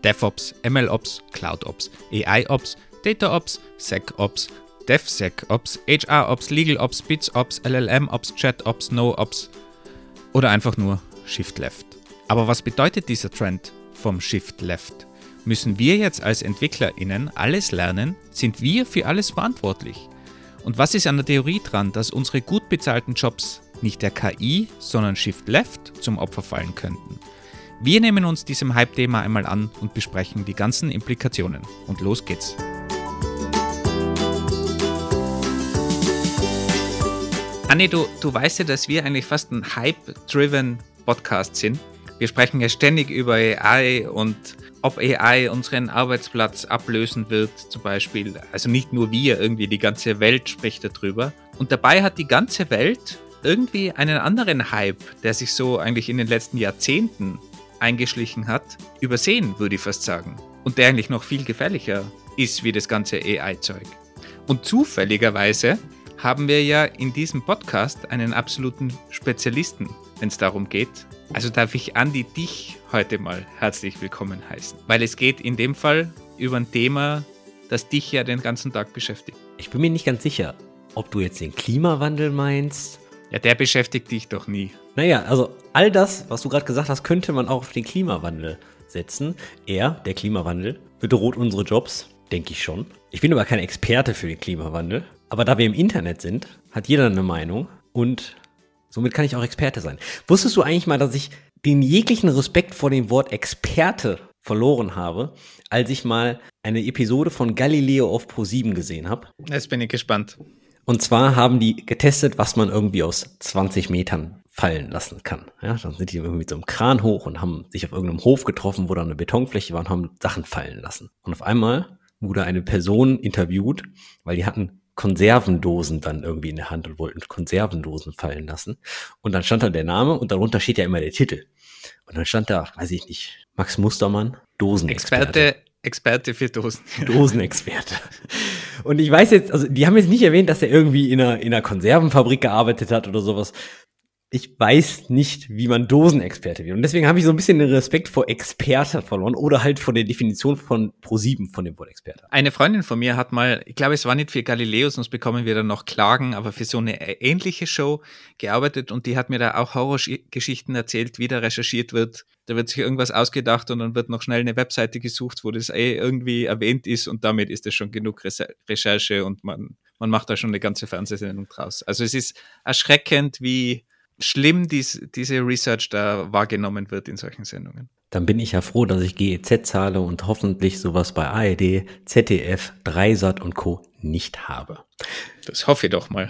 DevOps, MLOps, CloudOps, AIOps, DataOps, SecOps, DevSecOps, HROps, LegalOps, BitsOps, LLMOps, ChatOps, NoOps oder einfach nur Shift Left. Aber was bedeutet dieser Trend vom Shift Left? Müssen wir jetzt als EntwicklerInnen alles lernen? Sind wir für alles verantwortlich? Und was ist an der Theorie dran, dass unsere gut bezahlten Jobs nicht der KI, sondern Shift Left zum Opfer fallen könnten? Wir nehmen uns diesem Hype-Thema einmal an und besprechen die ganzen Implikationen. Und los geht's! Anni, du weißt ja, dass wir eigentlich fast ein Hype-driven Podcast sind. Wir sprechen ja ständig über AI und ob AI unseren Arbeitsplatz ablösen wird zum Beispiel. Also nicht nur wir, irgendwie die ganze Welt spricht darüber. Und dabei hat die ganze Welt irgendwie einen anderen Hype, der sich so eigentlich in den letzten Jahrzehnten eingeschlichen hat, übersehen, würde ich fast sagen. Und der eigentlich noch viel gefährlicher ist wie das ganze AI-Zeug. Und zufälligerweise haben wir ja in diesem Podcast einen absoluten Spezialisten, wenn es darum geht. Also darf ich Andi dich heute mal herzlich willkommen heißen. Weil es geht in dem Fall über ein Thema, das dich ja den ganzen Tag beschäftigt. Ich bin mir nicht ganz sicher, ob du jetzt den Klimawandel meinst. Ja, der beschäftigt dich doch nie. Naja, also all das, was du gerade gesagt hast, könnte man auch auf den Klimawandel setzen. Der Klimawandel, bedroht unsere Jobs, denke ich schon. Ich bin aber kein Experte für den Klimawandel. Aber da wir im Internet sind, hat jeder eine Meinung und somit kann ich auch Experte sein. Wusstest du eigentlich mal, dass ich den jeglichen Respekt vor dem Wort Experte verloren habe, als ich mal eine Episode von Galileo auf Pro7 gesehen habe? Jetzt bin ich gespannt. Und zwar haben die getestet, was man irgendwie aus 20 Metern fallen lassen kann. Ja, dann sind die irgendwie mit so einem Kran hoch und haben sich auf irgendeinem Hof getroffen, wo da eine Betonfläche war und haben Sachen fallen lassen. Und auf einmal wurde eine Person interviewt, weil die hatten Konservendosen dann irgendwie in der Hand und wollten Konservendosen fallen lassen. Und dann stand da der Name und darunter steht ja immer der Titel. Und dann stand da, weiß ich nicht, Max Mustermann, Dosenexperte. Experte für Dosen. Dosenexperte. Und ich weiß jetzt, also die haben jetzt nicht erwähnt, dass er irgendwie in einer Konservenfabrik gearbeitet hat oder sowas. Ich weiß nicht, wie man Dosenexperte wird. Und deswegen habe ich so ein bisschen den Respekt vor Experte verloren oder halt vor der Definition von Pro7 von dem Wort Experte. Eine Freundin von mir hat mal, ich glaube, es war nicht für Galileo, sonst bekommen wir dann noch Klagen, aber für so eine ähnliche Show gearbeitet und die hat mir da auch Horrorgeschichten erzählt, wie da recherchiert wird. Da wird sich irgendwas ausgedacht und dann wird noch schnell eine Webseite gesucht, wo das irgendwie erwähnt ist und damit ist das schon genug Recherche und man macht da schon eine ganze Fernsehsendung draus. Also es ist erschreckend, wie schlimm diese Research da wahrgenommen wird in solchen Sendungen. Dann bin ich ja froh, dass ich GEZ zahle und hoffentlich sowas bei ARD, ZDF, Dreisat und Co. nicht habe. Das hoffe ich doch mal.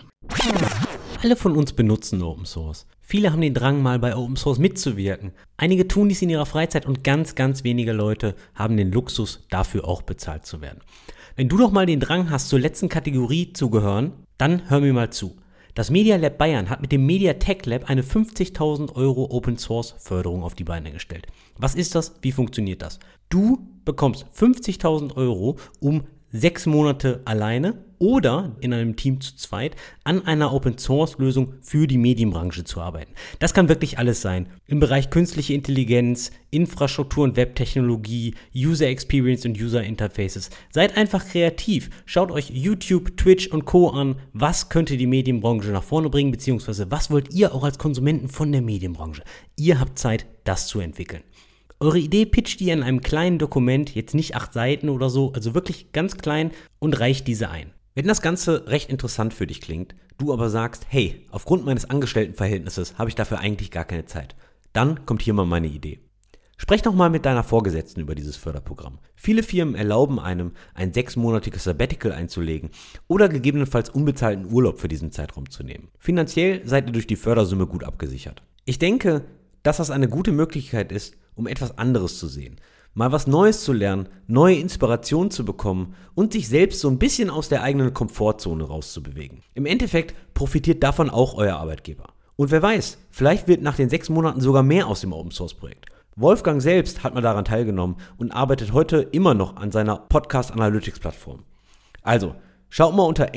Alle von uns benutzen Open Source. Viele haben den Drang, mal bei Open Source mitzuwirken. Einige tun dies in ihrer Freizeit und ganz, ganz wenige Leute haben den Luxus, dafür auch bezahlt zu werden. Wenn du doch mal den Drang hast, zur letzten Kategorie zu gehören, dann hör mir mal zu. Das Media Lab Bayern hat mit dem Media Tech Lab eine 50.000 € Open Source Förderung auf die Beine gestellt. Was ist das? Wie funktioniert das? Du bekommst 50.000 €, um 6 Monate alleine oder in einem Team zu zweit an einer Open-Source-Lösung für die Medienbranche zu arbeiten. Das kann wirklich alles sein. Im Bereich künstliche Intelligenz, Infrastruktur und Webtechnologie, User Experience und User Interfaces. Seid einfach kreativ. Schaut euch YouTube, Twitch und Co. an. Was könnte die Medienbranche nach vorne bringen, beziehungsweise was wollt ihr auch als Konsumenten von der Medienbranche? Ihr habt Zeit, das zu entwickeln. Eure Idee pitcht ihr in einem kleinen Dokument, jetzt nicht 8 Seiten oder so, also wirklich ganz klein und reicht diese ein. Wenn das Ganze recht interessant für dich klingt, du aber sagst, hey, aufgrund meines Angestelltenverhältnisses habe ich dafür eigentlich gar keine Zeit, dann kommt hier mal meine Idee. Sprech noch mal mit deiner Vorgesetzten über dieses Förderprogramm. Viele Firmen erlauben einem, ein 6-monatiges Sabbatical einzulegen oder gegebenenfalls unbezahlten Urlaub für diesen Zeitraum zu nehmen. Finanziell seid ihr durch die Fördersumme gut abgesichert. Ich denke, dass das eine gute Möglichkeit ist, um etwas anderes zu sehen, mal was Neues zu lernen, neue Inspirationen zu bekommen und sich selbst so ein bisschen aus der eigenen Komfortzone rauszubewegen. Im Endeffekt profitiert davon auch euer Arbeitgeber. Und wer weiß, vielleicht wird nach den 6 Monaten sogar mehr aus dem Open-Source-Projekt. Wolfgang selbst hat mal daran teilgenommen und arbeitet heute immer noch an seiner Podcast-Analytics-Plattform. Also, schaut mal unter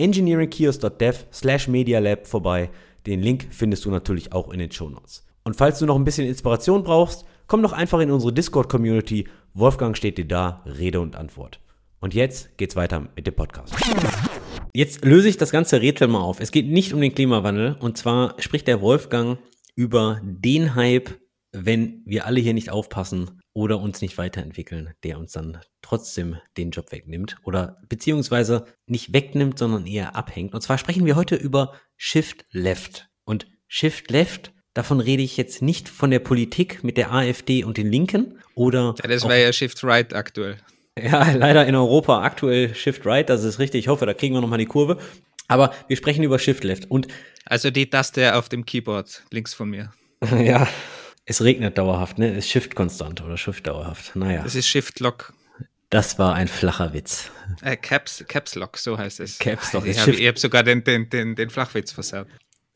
engineeringkiosk.dev/medialab vorbei. Den Link findest du natürlich auch in den Shownotes. Und falls du noch ein bisschen Inspiration brauchst, komm doch einfach in unsere Discord-Community. Wolfgang steht dir da, Rede und Antwort. Und jetzt geht's weiter mit dem Podcast. Jetzt löse ich das ganze Rätsel mal auf. Es geht nicht um den Klimawandel. Und zwar spricht der Wolfgang über den Hype, wenn wir alle hier nicht aufpassen oder uns nicht weiterentwickeln, der uns dann trotzdem den Job wegnimmt oder beziehungsweise nicht wegnimmt, sondern eher abhängt. Und zwar sprechen wir heute über Shift Left. Und Shift Left, davon rede ich jetzt nicht von der Politik mit der AfD und den Linken oder... Ja, das wäre ja Shift Right aktuell. Ja, leider in Europa aktuell Shift Right, das ist richtig. Ich hoffe, da kriegen wir nochmal die Kurve. Aber wir sprechen über Shift Left. Und also die Taste auf dem Keyboard links von mir. ja, es regnet dauerhaft, ne? Ist Shift konstant oder Shift dauerhaft. Naja. Das ist Shift Lock. Das war ein flacher Witz. Caps Lock, so heißt es. Caps Lock. Ich habe sogar den Flachwitz versaut.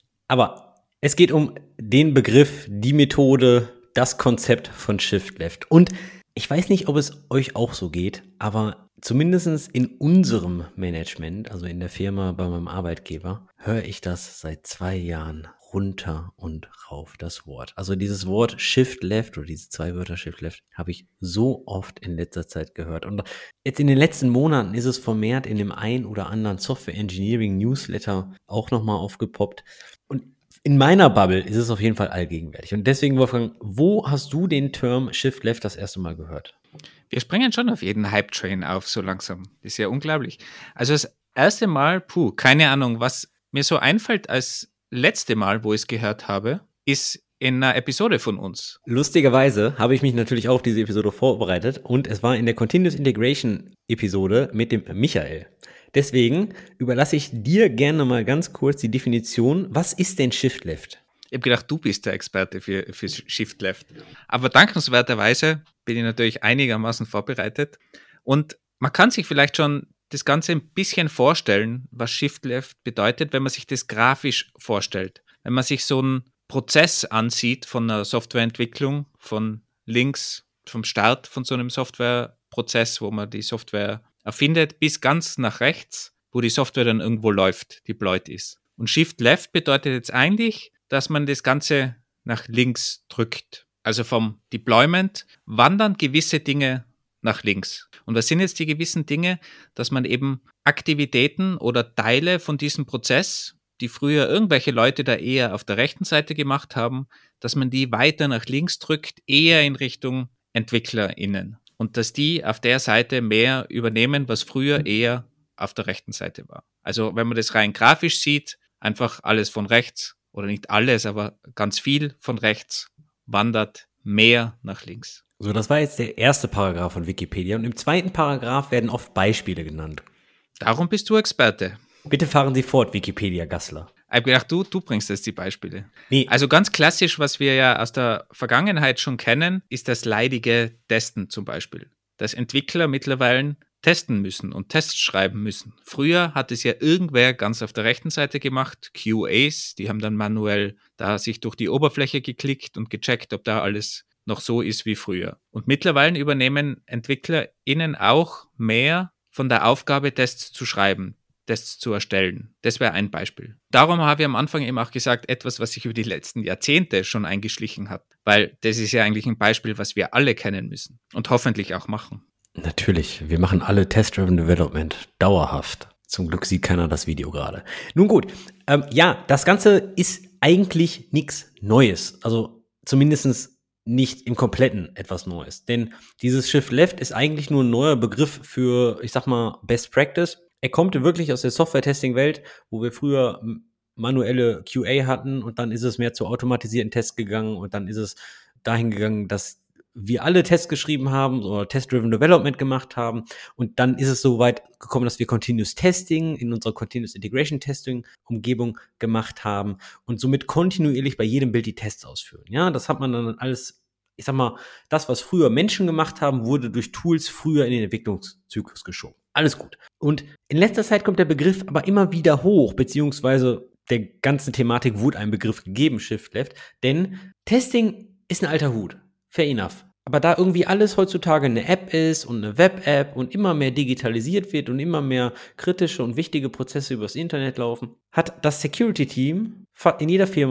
Aber es geht um den Begriff, die Methode, das Konzept von Shift Left. Und ich weiß nicht, ob es euch auch so geht, aber zumindest in unserem Management, also in der Firma bei meinem Arbeitgeber, höre ich das seit 2 Jahren runter und rauf, das Wort. Also dieses Wort Shift Left oder diese 2 Wörter Shift Left habe ich so oft in letzter Zeit gehört. Und jetzt in den letzten Monaten ist es vermehrt in dem ein oder anderen Software Engineering Newsletter auch nochmal aufgepoppt. Und in meiner Bubble ist es auf jeden Fall allgegenwärtig. Und deswegen, Wolfgang, wo hast du den Term Shift Left das erste Mal gehört? Wir springen schon auf jeden Hype-Train auf, so langsam. Das ist ja unglaublich. Also das erste Mal, keine Ahnung, was mir so einfällt als letzte Mal, wo ich es gehört habe, ist in einer Episode von uns. Lustigerweise habe ich mich natürlich auch auf diese Episode vorbereitet und es war in der Continuous Integration Episode mit dem Michael. Deswegen überlasse ich dir gerne mal ganz kurz die Definition. Was ist denn Shift Left? Ich habe gedacht, du bist der Experte für Shift Left. Aber dankenswerterweise bin ich natürlich einigermaßen vorbereitet. Und man kann sich vielleicht schon das Ganze ein bisschen vorstellen, was Shift Left bedeutet, wenn man sich das grafisch vorstellt. Wenn man sich so einen Prozess ansieht von einer Softwareentwicklung, von links, vom Start von so einem Softwareprozess, wo man die Software erfindet, bis ganz nach rechts, wo die Software dann irgendwo läuft, deployed ist. Und Shift Left bedeutet jetzt eigentlich, dass man das Ganze nach links drückt. Also vom Deployment wandern gewisse Dinge nach links. Und was sind jetzt die gewissen Dinge? Dass man eben Aktivitäten oder Teile von diesem Prozess, die früher irgendwelche Leute da eher auf der rechten Seite gemacht haben, dass man die weiter nach links drückt, eher in Richtung EntwicklerInnen. Und dass die auf der Seite mehr übernehmen, was früher eher auf der rechten Seite war. Also wenn man das rein grafisch sieht, einfach alles von rechts, oder nicht alles, aber ganz viel von rechts wandert mehr nach links. So, das war jetzt der erste Paragraph von Wikipedia und im zweiten Paragraph werden oft Beispiele genannt. Darum bist du Experte. Bitte fahren Sie fort, Wikipedia-Gassler. Ich habe gedacht, du bringst jetzt die Beispiele. Nee. Also ganz klassisch, was wir ja aus der Vergangenheit schon kennen, ist das leidige Testen zum Beispiel. Dass Entwickler mittlerweile testen müssen und Tests schreiben müssen. Früher hat es ja irgendwer ganz auf der rechten Seite gemacht, QAs, die haben dann manuell da sich durch die Oberfläche geklickt und gecheckt, ob da alles noch so ist wie früher. Und mittlerweile übernehmen EntwicklerInnen auch mehr von der Aufgabe, Tests zu schreiben, Tests zu erstellen. Das wäre ein Beispiel. Darum habe ich am Anfang eben auch gesagt, etwas, was sich über die letzten Jahrzehnte schon eingeschlichen hat. Weil das ist ja eigentlich ein Beispiel, was wir alle kennen müssen und hoffentlich auch machen. Natürlich, wir machen alle Test-Driven Development dauerhaft. Zum Glück sieht keiner das Video gerade. Nun gut, ja, das Ganze ist eigentlich nichts Neues. Also zumindest nicht im Kompletten etwas Neues. Denn dieses Shift Left ist eigentlich nur ein neuer Begriff für, ich sag mal, Best Practice. Er kommt wirklich aus der Software-Testing-Welt, wo wir früher manuelle QA hatten und dann ist es mehr zu automatisierten Tests gegangen und dann ist es dahin gegangen, dass wir alle Tests geschrieben haben oder Test-Driven Development gemacht haben und dann ist es so weit gekommen, dass wir Continuous Testing in unserer Continuous Integration Testing Umgebung gemacht haben und somit kontinuierlich bei jedem Bild die Tests ausführen. Ja, das hat man dann alles, ich sag mal, das, was früher Menschen gemacht haben, wurde durch Tools früher in den Entwicklungszyklus geschoben. Alles gut. Und in letzter Zeit kommt der Begriff aber immer wieder hoch, beziehungsweise der ganzen Thematik wurde ein Begriff gegeben, Shift Left, denn Testing ist ein alter Hut. Fair enough. Aber da irgendwie alles heutzutage eine App ist und eine Web-App und immer mehr digitalisiert wird und immer mehr kritische und wichtige Prozesse übers Internet laufen, hat das Security-Team in jeder Firma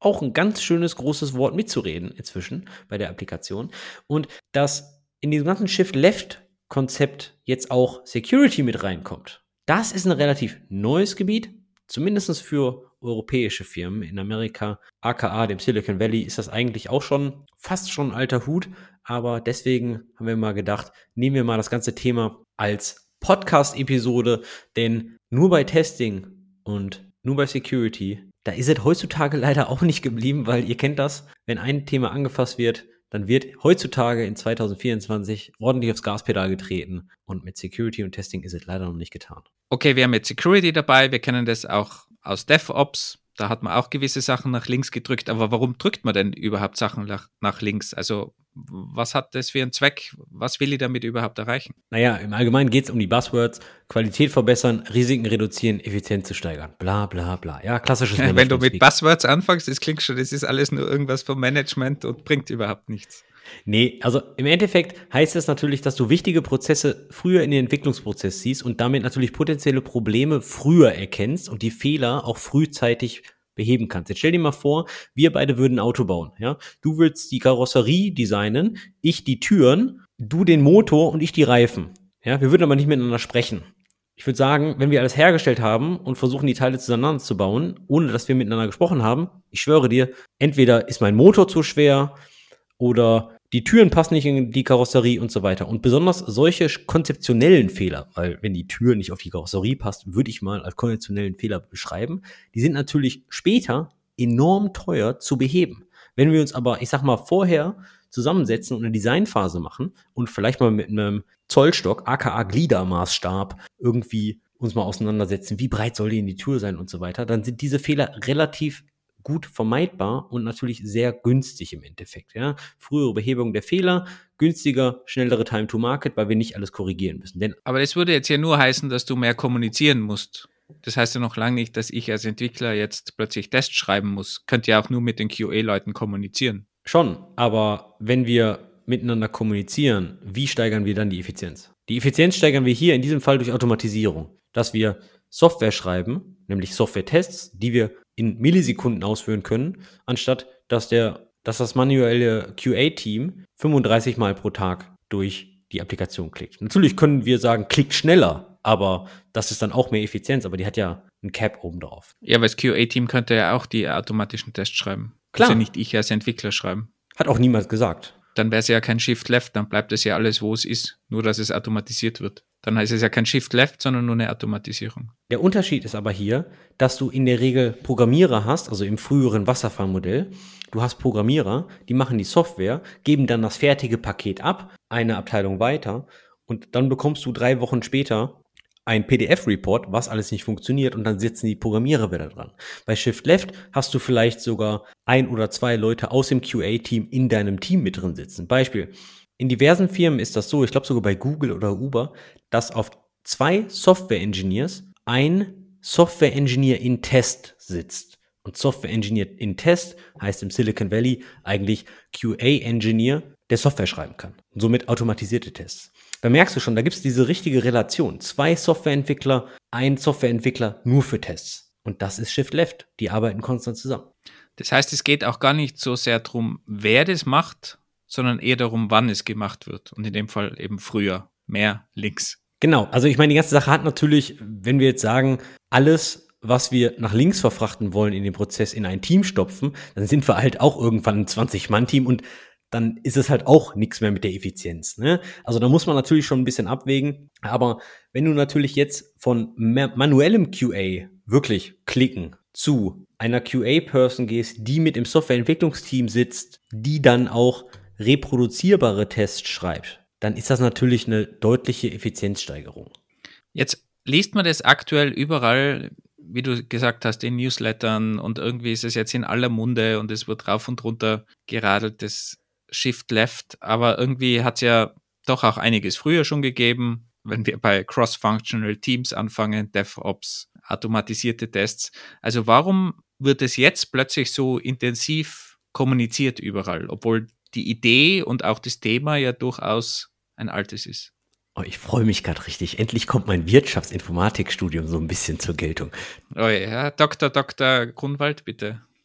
auch ein ganz schönes großes Wort mitzureden inzwischen bei der Applikation. Und dass in diesem ganzen Shift-Left-Konzept jetzt auch Security mit reinkommt, das ist ein relativ neues Gebiet, zumindest für europäische Firmen. In Amerika, aka dem Silicon Valley, ist das eigentlich auch schon fast schon ein alter Hut. Aber deswegen haben wir mal gedacht, nehmen wir mal das ganze Thema als Podcast-Episode, denn nur bei Testing und nur bei Security, da ist es heutzutage leider auch nicht geblieben, weil ihr kennt das, wenn ein Thema angefasst wird, dann wird heutzutage in 2024 ordentlich aufs Gaspedal getreten und mit Security und Testing ist es leider noch nicht getan. Okay, wir haben jetzt Security dabei, wir kennen das auch aus DevOps, da hat man auch gewisse Sachen nach links gedrückt, aber warum drückt man denn überhaupt Sachen nach links? Also was hat das für einen Zweck? Was will ich damit überhaupt erreichen? Naja, im Allgemeinen geht es um die Buzzwords, Qualität verbessern, Risiken reduzieren, Effizienz zu steigern, bla bla bla. Ja, klassisches Management. Wenn du mit Buzzwords anfängst, das klingt schon, das ist alles nur irgendwas vom Management und bringt überhaupt nichts. Nee, also im Endeffekt heißt es natürlich, dass du wichtige Prozesse früher in den Entwicklungsprozess siehst und damit natürlich potenzielle Probleme früher erkennst und die Fehler auch frühzeitig beheben kannst. Jetzt stell dir mal vor, wir beide würden ein Auto bauen. Ja? Du würdest die Karosserie designen, ich die Türen, du den Motor und ich die Reifen. Ja? Wir würden aber nicht miteinander sprechen. Ich würde sagen, wenn wir alles hergestellt haben und versuchen, die Teile zusammen zu bauen, ohne dass wir miteinander gesprochen haben, ich schwöre dir, entweder ist mein Motor zu schwer oder die Türen passen nicht in die Karosserie und so weiter. Und besonders solche konzeptionellen Fehler, weil wenn die Tür nicht auf die Karosserie passt, würde ich mal als konzeptionellen Fehler beschreiben, die sind natürlich später enorm teuer zu beheben. Wenn wir uns aber, ich sag mal, vorher zusammensetzen und eine Designphase machen und vielleicht mal mit einem Zollstock, aka Gliedermaßstab, irgendwie uns mal auseinandersetzen, wie breit soll die in die Tür sein und so weiter, dann sind diese Fehler relativ gut vermeidbar und natürlich sehr günstig im Endeffekt. Ja? Frühere Behebung der Fehler, günstiger, schnellere Time to Market, weil wir nicht alles korrigieren müssen. Aber das würde jetzt ja nur heißen, dass du mehr kommunizieren musst. Das heißt ja noch lange nicht, dass ich als Entwickler jetzt plötzlich Tests schreiben muss. Könnt ja auch nur mit den QA-Leuten kommunizieren. Schon, aber wenn wir miteinander kommunizieren, wie steigern wir dann die Effizienz? Die Effizienz steigern wir hier in diesem Fall durch Automatisierung, dass wir Software schreiben, nämlich Software-Tests, die wir in Millisekunden ausführen können, anstatt dass das manuelle QA-Team 35 Mal pro Tag durch die Applikation klickt. Natürlich können wir sagen, klickt schneller, aber das ist dann auch mehr Effizienz, aber die hat ja ein Cap oben drauf. Ja, aber das QA-Team könnte ja auch die automatischen Tests schreiben. Klar. Also nicht ich als Entwickler schreiben. Hat auch niemand gesagt. Dann wäre es ja kein Shift Left, dann bleibt es ja alles, wo es ist, nur dass es automatisiert wird. Dann heißt es ja kein Shift Left, sondern nur eine Automatisierung. Der Unterschied ist aber hier, dass du in der Regel Programmierer hast, also im früheren Wasserfallmodell. Du hast Programmierer, die machen die Software, geben dann das fertige Paket ab, eine Abteilung weiter und dann bekommst du 3 Wochen später ein PDF-Report, was alles nicht funktioniert und dann sitzen die Programmierer wieder dran. Bei Shift Left hast du vielleicht sogar 1 oder 2 Leute aus dem QA-Team in deinem Team mit drin sitzen. Beispiel, in diversen Firmen ist das so, ich glaube sogar bei Google oder Uber, dass auf 2 Software-Engineers ein Software-Engineer in Test sitzt. Und Software-Engineer in Test heißt im Silicon Valley eigentlich QA-Engineer, der Software schreiben kann. Und somit automatisierte Tests. Da merkst du schon, da gibt es diese richtige Relation. 2 Softwareentwickler, ein Softwareentwickler nur für Tests. Und das ist Shift Left. Die arbeiten konstant zusammen. Das heißt, es geht auch gar nicht so sehr darum, wer das macht, sondern eher darum, wann es gemacht wird. Und in dem Fall eben früher. Mehr links. Genau. Also ich meine, die ganze Sache hat natürlich, wenn wir jetzt sagen, alles, was wir nach links verfrachten wollen in den Prozess, in ein Team stopfen, dann sind wir halt auch irgendwann ein 20-Mann-Team und dann ist es halt auch nichts mehr mit der Effizienz. Ne? Also da muss man natürlich schon ein bisschen abwägen. Aber wenn du natürlich jetzt von manuellem QA wirklich klicken zu einer QA-Person gehst, die mit im Softwareentwicklungsteam sitzt, die dann auch reproduzierbare Tests schreibt, dann ist das natürlich eine deutliche Effizienzsteigerung. Jetzt liest man das aktuell überall, wie du gesagt hast, in Newslettern und irgendwie ist es jetzt in aller Munde und es wird rauf und runter geradelt, das Shift Left, aber irgendwie hat es ja doch auch einiges früher schon gegeben, wenn wir bei Cross-Functional Teams anfangen, DevOps, automatisierte Tests. Also warum wird es jetzt plötzlich so intensiv kommuniziert überall, obwohl die Idee und auch das Thema ja durchaus ein altes ist? Oh, ich freue mich gerade richtig. Endlich kommt mein Wirtschaftsinformatikstudium so ein bisschen zur Geltung. Oh ja, Dr. Grunwald, bitte.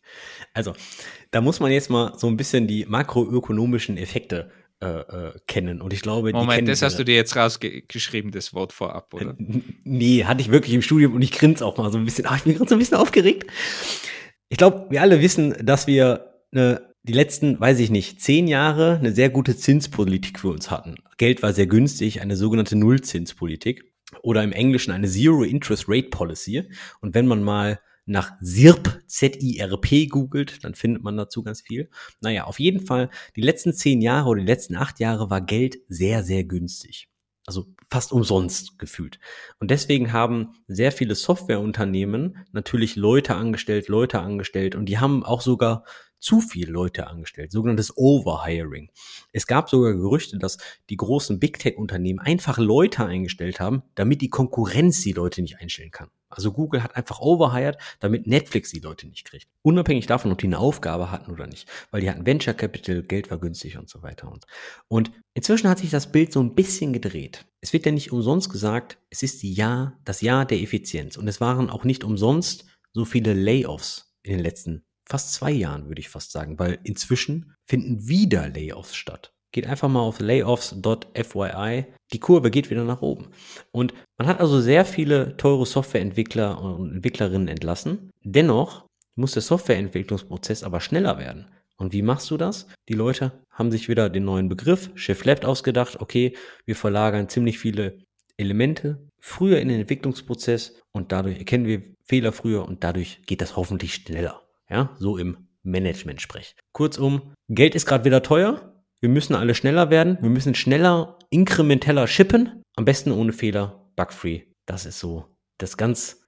Also, da muss man jetzt mal so ein bisschen die makroökonomischen Effekte kennen. Und ich glaube, die Moment, kennen das hast wir. du dir jetzt rausgeschrieben, das Wort vorab, oder? Nee, hatte ich wirklich im Studium und ich grinse auch mal so ein bisschen. Ich bin gerade so ein bisschen aufgeregt. Ich glaube, wir alle wissen, dass wir die letzten, weiß ich nicht, 10 Jahre eine sehr gute Zinspolitik für uns hatten. Geld war sehr günstig, eine sogenannte Nullzinspolitik oder im Englischen eine Zero Interest Rate Policy. Und wenn man mal nach ZIRP, Z-I-R-P googelt, dann findet man dazu ganz viel. Naja, auf jeden Fall, die letzten 10 Jahre oder die letzten 8 Jahre war Geld sehr, sehr günstig. Also fast umsonst gefühlt. Und deswegen haben sehr viele Softwareunternehmen natürlich Leute angestellt und die haben auch sogar zu viele Leute angestellt, sogenanntes Overhiring. Es gab sogar Gerüchte, dass die großen Big Tech-Unternehmen einfach Leute eingestellt haben, damit die Konkurrenz die Leute nicht einstellen kann. Also Google hat einfach overhired, damit Netflix die Leute nicht kriegt. Unabhängig davon, ob die eine Aufgabe hatten oder nicht. Weil die hatten Venture Capital, Geld war günstig und so weiter. Und inzwischen hat sich das Bild so ein bisschen gedreht. Es wird ja nicht umsonst gesagt, es ist das Jahr der Effizienz. Und es waren auch nicht umsonst so viele Layoffs in den letzten fast 2 Jahren, würde ich fast sagen. Weil inzwischen finden wieder Layoffs statt. Geht einfach mal auf layoffs.fyi. Die Kurve geht wieder nach oben. Und man hat also sehr viele teure Softwareentwickler und Entwicklerinnen entlassen. Dennoch muss der Softwareentwicklungsprozess aber schneller werden. Und wie machst du das? Die Leute haben sich wieder den neuen Begriff Shift Left ausgedacht. Okay, wir verlagern ziemlich viele Elemente früher in den Entwicklungsprozess und dadurch erkennen wir Fehler früher und dadurch geht das hoffentlich schneller. Ja, so im Management-Sprech. Kurzum, Geld ist gerade wieder teuer. Wir müssen alle schneller werden. Wir müssen schneller, inkrementeller shippen. Am besten ohne Fehler, bugfree. Das ist so das ganz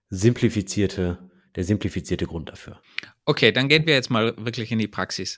der simplifizierte Grund dafür. Okay, dann gehen wir jetzt mal wirklich in die Praxis.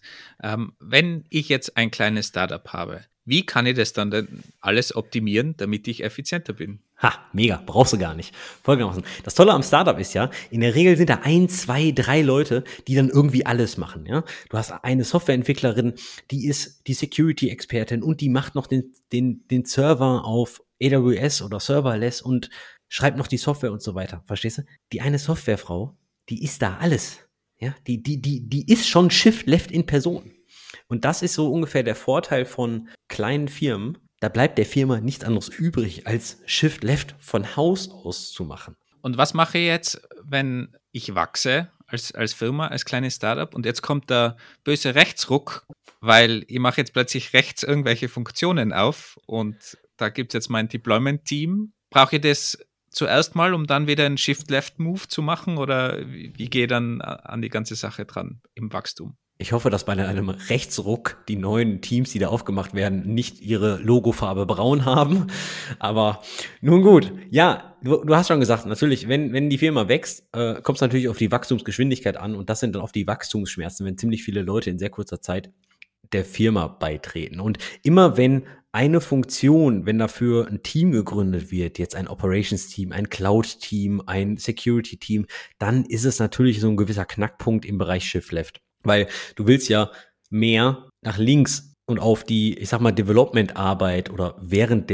Wenn ich jetzt ein kleines Startup habe, wie kann ich das dann denn alles optimieren, damit ich effizienter bin? Ha, mega, brauchst du gar nicht. Folgendermaßen. Das Tolle am Startup ist ja, in der Regel sind da 1, 2, 3 Leute, die dann irgendwie alles machen, ja. Du hast eine Softwareentwicklerin, die ist die Security-Expertin und die macht noch den Server auf AWS oder Serverless und schreibt noch die Software und so weiter. Verstehst du? Die eine Softwarefrau, die ist da alles. Ja, die ist schon Shift Left in Person. Und das ist so ungefähr der Vorteil von kleinen Firmen. Da bleibt der Firma nichts anderes übrig, als Shift Left von Haus aus zu machen. Und was mache ich jetzt, wenn ich wachse als Firma, als kleines Startup und jetzt kommt der böse Rechtsruck, weil ich mache jetzt plötzlich rechts irgendwelche Funktionen auf und da gibt es jetzt mein Deployment-Team. Brauche ich das zuerst mal, um dann wieder einen Shift-Left-Move zu machen oder wie gehe ich dann an die ganze Sache dran im Wachstum? Ich hoffe, dass bei einem Rechtsruck die neuen Teams, die da aufgemacht werden, nicht ihre Logofarbe braun haben. Aber nun gut. Ja, du hast schon gesagt, natürlich, wenn die Firma wächst, kommt es natürlich auf die Wachstumsgeschwindigkeit an. Und das sind dann oft die Wachstumsschmerzen, wenn ziemlich viele Leute in sehr kurzer Zeit der Firma beitreten. Und immer wenn eine Funktion, wenn dafür ein Team gegründet wird, jetzt ein Operations-Team, ein Cloud-Team, ein Security-Team, dann ist es natürlich so ein gewisser Knackpunkt im Bereich Shift Left. Weil du willst ja mehr nach links und auf die, ich sag mal, Development-Arbeit oder während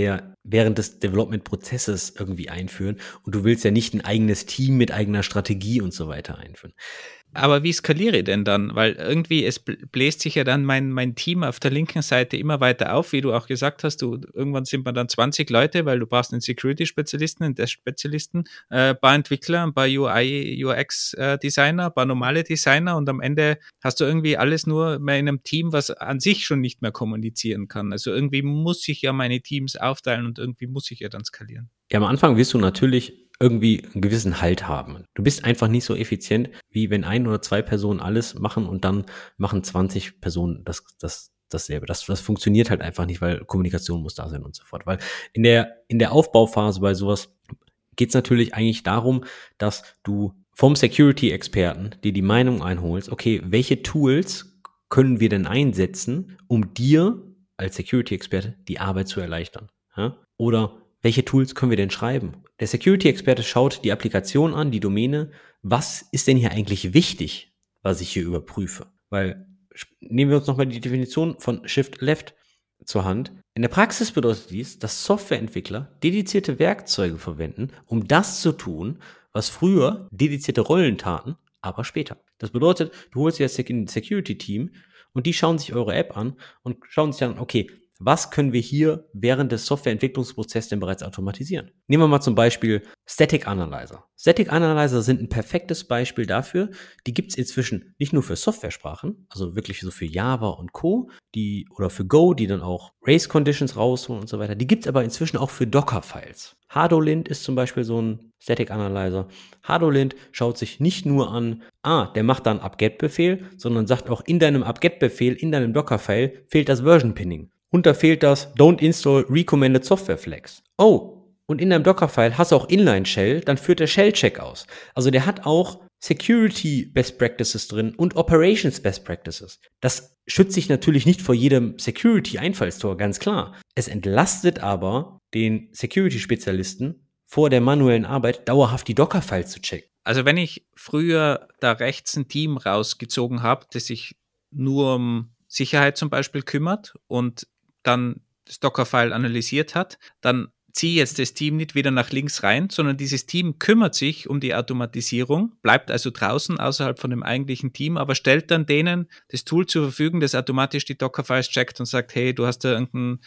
des Development-Prozesses irgendwie einführen. Und du willst ja nicht ein eigenes Team mit eigener Strategie und so weiter einführen. Aber wie skaliere ich denn dann? Weil irgendwie, es bläst sich ja dann mein Team auf der linken Seite immer weiter auf, wie du auch gesagt hast. Irgendwann sind wir dann 20 Leute, weil du brauchst einen Security-Spezialisten, einen Desk-Spezialisten, ein paar Entwickler, ein paar UI, UX-Designer, ein paar normale Designer und am Ende hast du irgendwie alles nur mehr in einem Team, was an sich schon nicht mehr kommunizieren kann. Also irgendwie muss ich ja meine Teams aufteilen und irgendwie muss ich ja dann skalieren. Ja, am Anfang wirst du natürlich irgendwie einen gewissen Halt haben. Du bist einfach nicht so effizient, wie wenn 1 oder 2 Personen alles machen und dann machen 20 Personen dasselbe. Das funktioniert halt einfach nicht, weil Kommunikation muss da sein und so fort. Weil in der Aufbauphase bei sowas geht es natürlich eigentlich darum, dass du vom Security-Experten dir die Meinung einholst, okay, welche Tools können wir denn einsetzen, um dir als Security-Experte die Arbeit zu erleichtern? Ja? Oder welche Tools können wir denn schreiben? Der Security-Experte schaut die Applikation an, die Domäne. Was ist denn hier eigentlich wichtig, was ich hier überprüfe? Weil, nehmen wir uns nochmal die Definition von Shift Left zur Hand. In der Praxis bedeutet dies, dass Softwareentwickler dedizierte Werkzeuge verwenden, um das zu tun, was früher dedizierte Rollen taten, aber später. Das bedeutet, du holst dir das Security-Team und die schauen sich eure App an und schauen sich dann, okay, was können wir hier während des Softwareentwicklungsprozesses denn bereits automatisieren? Nehmen wir mal zum Beispiel Static Analyzer. Static Analyzer sind ein perfektes Beispiel dafür. Die gibt es inzwischen nicht nur für Softwaresprachen, also wirklich so für Java und Co., oder für Go, die dann auch Race Conditions rausholen und so weiter. Die gibt es aber inzwischen auch für Docker-Files. Hardolint ist zum Beispiel so ein Static Analyzer. Hardolint schaut sich nicht nur an, der macht da einen apt-get-Befehl, sondern sagt auch in deinem apt-get-Befehl, in deinem Docker-File fehlt das Version-Pinning. Und da fehlt das Don't Install Recommended Software Flags. Oh, und in deinem Docker-File hast du auch Inline-Shell, dann führt der Shell-Check aus. Also der hat auch Security Best Practices drin und Operations Best Practices. Das schützt sich natürlich nicht vor jedem Security-Einfallstor, ganz klar. Es entlastet aber den Security-Spezialisten vor der manuellen Arbeit, dauerhaft die Docker-Files zu checken. Also wenn ich früher da rechts ein Team rausgezogen habe, das sich nur um Sicherheit zum Beispiel kümmert und dann das Docker-File analysiert hat, dann ziehe jetzt das Team nicht wieder nach links rein, sondern dieses Team kümmert sich um die Automatisierung, bleibt also draußen außerhalb von dem eigentlichen Team, aber stellt dann denen das Tool zur Verfügung, das automatisch die Docker-Files checkt und sagt, hey, du hast da irgendein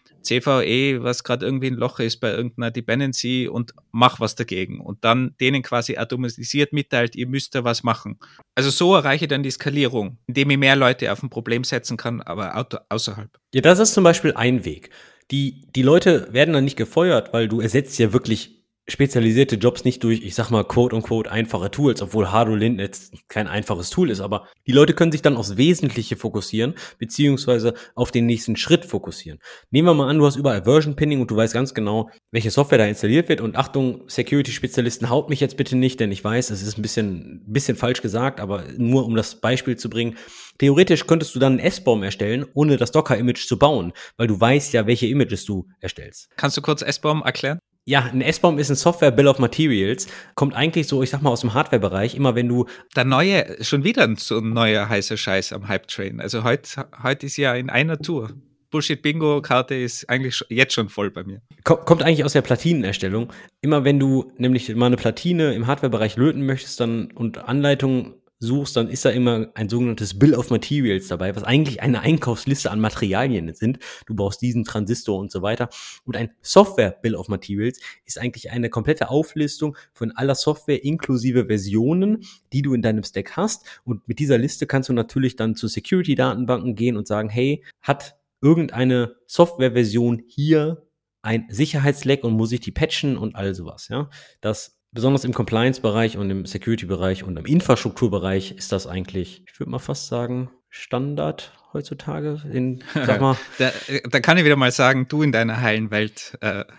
CVE, was gerade irgendwie ein Loch ist bei irgendeiner Dependency und mach was dagegen. Und dann denen quasi automatisiert mitteilt, ihr müsst da was machen. Also so erreiche ich dann die Skalierung, indem ich mehr Leute auf ein Problem setzen kann, aber außerhalb. Ja, das ist zum Beispiel ein Weg. Die Leute werden dann nicht gefeuert, weil du ersetzt ja wirklich spezialisierte Jobs nicht durch, ich sag mal, quote-unquote einfache Tools, obwohl Hardolint jetzt kein einfaches Tool ist, aber die Leute können sich dann aufs Wesentliche fokussieren, beziehungsweise auf den nächsten Schritt fokussieren. Nehmen wir mal an, du hast überall Version Pinning und du weißt ganz genau, welche Software da installiert wird und Achtung, Security-Spezialisten, haut mich jetzt bitte nicht, denn ich weiß, es ist ein bisschen falsch gesagt, aber nur um das Beispiel zu bringen, theoretisch könntest du dann einen SBOM erstellen, ohne das Docker-Image zu bauen, weil du weißt ja, welche Images du erstellst. Kannst du kurz SBOM erklären? Ja, ein SBOM ist ein Software Bill of Materials, kommt eigentlich so, ich sag mal, aus dem Hardware-Bereich, immer wenn du... Schon wieder so ein neuer heißer Scheiß am Hype-Train. Also heute ist ja in einer Tour. Bullshit-Bingo-Karte ist eigentlich jetzt schon voll bei mir. Kommt eigentlich aus der Platinenerstellung. Immer wenn du nämlich mal eine Platine im Hardware-Bereich löten möchtest und Anleitungen suchst, dann ist da immer ein sogenanntes Bill of Materials dabei, was eigentlich eine Einkaufsliste an Materialien sind. Du brauchst diesen Transistor und so weiter. Und ein Software Bill of Materials ist eigentlich eine komplette Auflistung von aller Software inklusive Versionen, die du in deinem Stack hast. Und mit dieser Liste kannst du natürlich dann zu Security-Datenbanken gehen und sagen, hey, hat irgendeine Softwareversion hier ein Sicherheitsleck und muss ich die patchen und all sowas, ja. Das besonders im Compliance-Bereich und im Security-Bereich und im Infrastrukturbereich ist das eigentlich, ich würde mal fast sagen, Standard heutzutage. Sag mal. Da kann ich wieder mal sagen, du in deiner heilen Welt,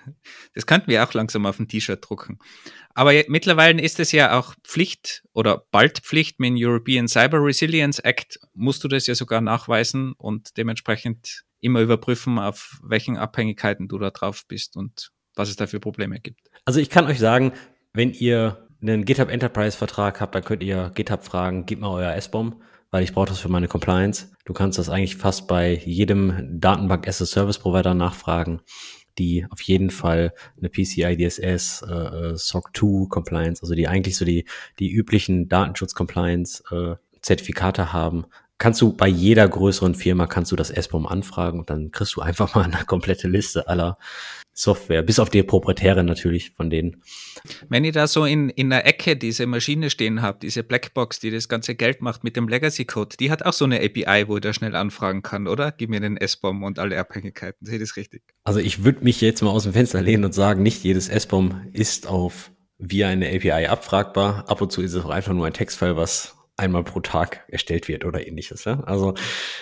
das könnten wir auch langsam auf ein T-Shirt drucken. Aber mittlerweile ist es ja auch Pflicht oder bald Pflicht mit dem European Cyber Resilience Act, musst du das ja sogar nachweisen und dementsprechend immer überprüfen, auf welchen Abhängigkeiten du da drauf bist und was es da für Probleme gibt. Also ich kann euch sagen, wenn ihr einen GitHub Enterprise Vertrag habt, dann könnt ihr GitHub fragen, gib mal euer SBOM, weil ich brauche das für meine Compliance. Du kannst das eigentlich fast bei jedem Datenbank as a Service Provider nachfragen, die auf jeden Fall eine PCI DSS, SOC 2 Compliance, also die eigentlich so die üblichen Datenschutz Compliance Zertifikate haben. Kannst du bei jeder größeren Firma das SBOM anfragen und dann kriegst du einfach mal eine komplette Liste aller Software, bis auf die proprietäre natürlich von denen. Wenn ihr da so in der Ecke diese Maschine stehen habt, diese Blackbox, die das ganze Geld macht mit dem Legacy-Code, die hat auch so eine API, wo ihr da schnell anfragen kann, oder? Gib mir den SBOM und alle Abhängigkeiten. Seht ihr das richtig? Also ich würde mich jetzt mal aus dem Fenster lehnen und sagen, nicht jedes SBOM ist via eine API abfragbar. Ab und zu ist es auch einfach nur ein Textfile, was einmal pro Tag erstellt wird oder ähnliches. Ja? Also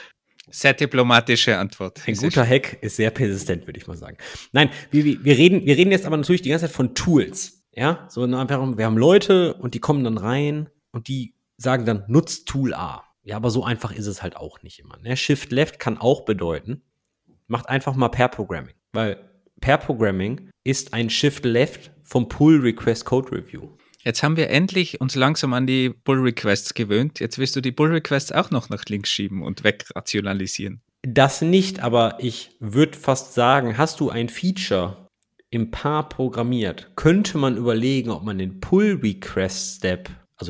sehr diplomatische Antwort. Ein guter Hack ist sehr persistent, würde ich mal sagen. Nein, wir reden jetzt aber natürlich die ganze Zeit von Tools. Ja, so einfach, wir haben Leute und die kommen dann rein und die sagen dann, nutzt Tool A. Ja, aber so einfach ist es halt auch nicht immer. Ne? Shift Left kann auch bedeuten, macht einfach mal Pair Programming. Weil Pair Programming ist ein Shift Left vom Pull Request Code Review. Jetzt haben wir endlich uns langsam an die Pull-Requests gewöhnt. Jetzt willst du die Pull-Requests auch noch nach links schieben und wegrationalisieren. Das nicht, aber ich würde fast sagen, hast du ein Feature im Paar programmiert, könnte man überlegen, ob man den Pull-Request-Step, also den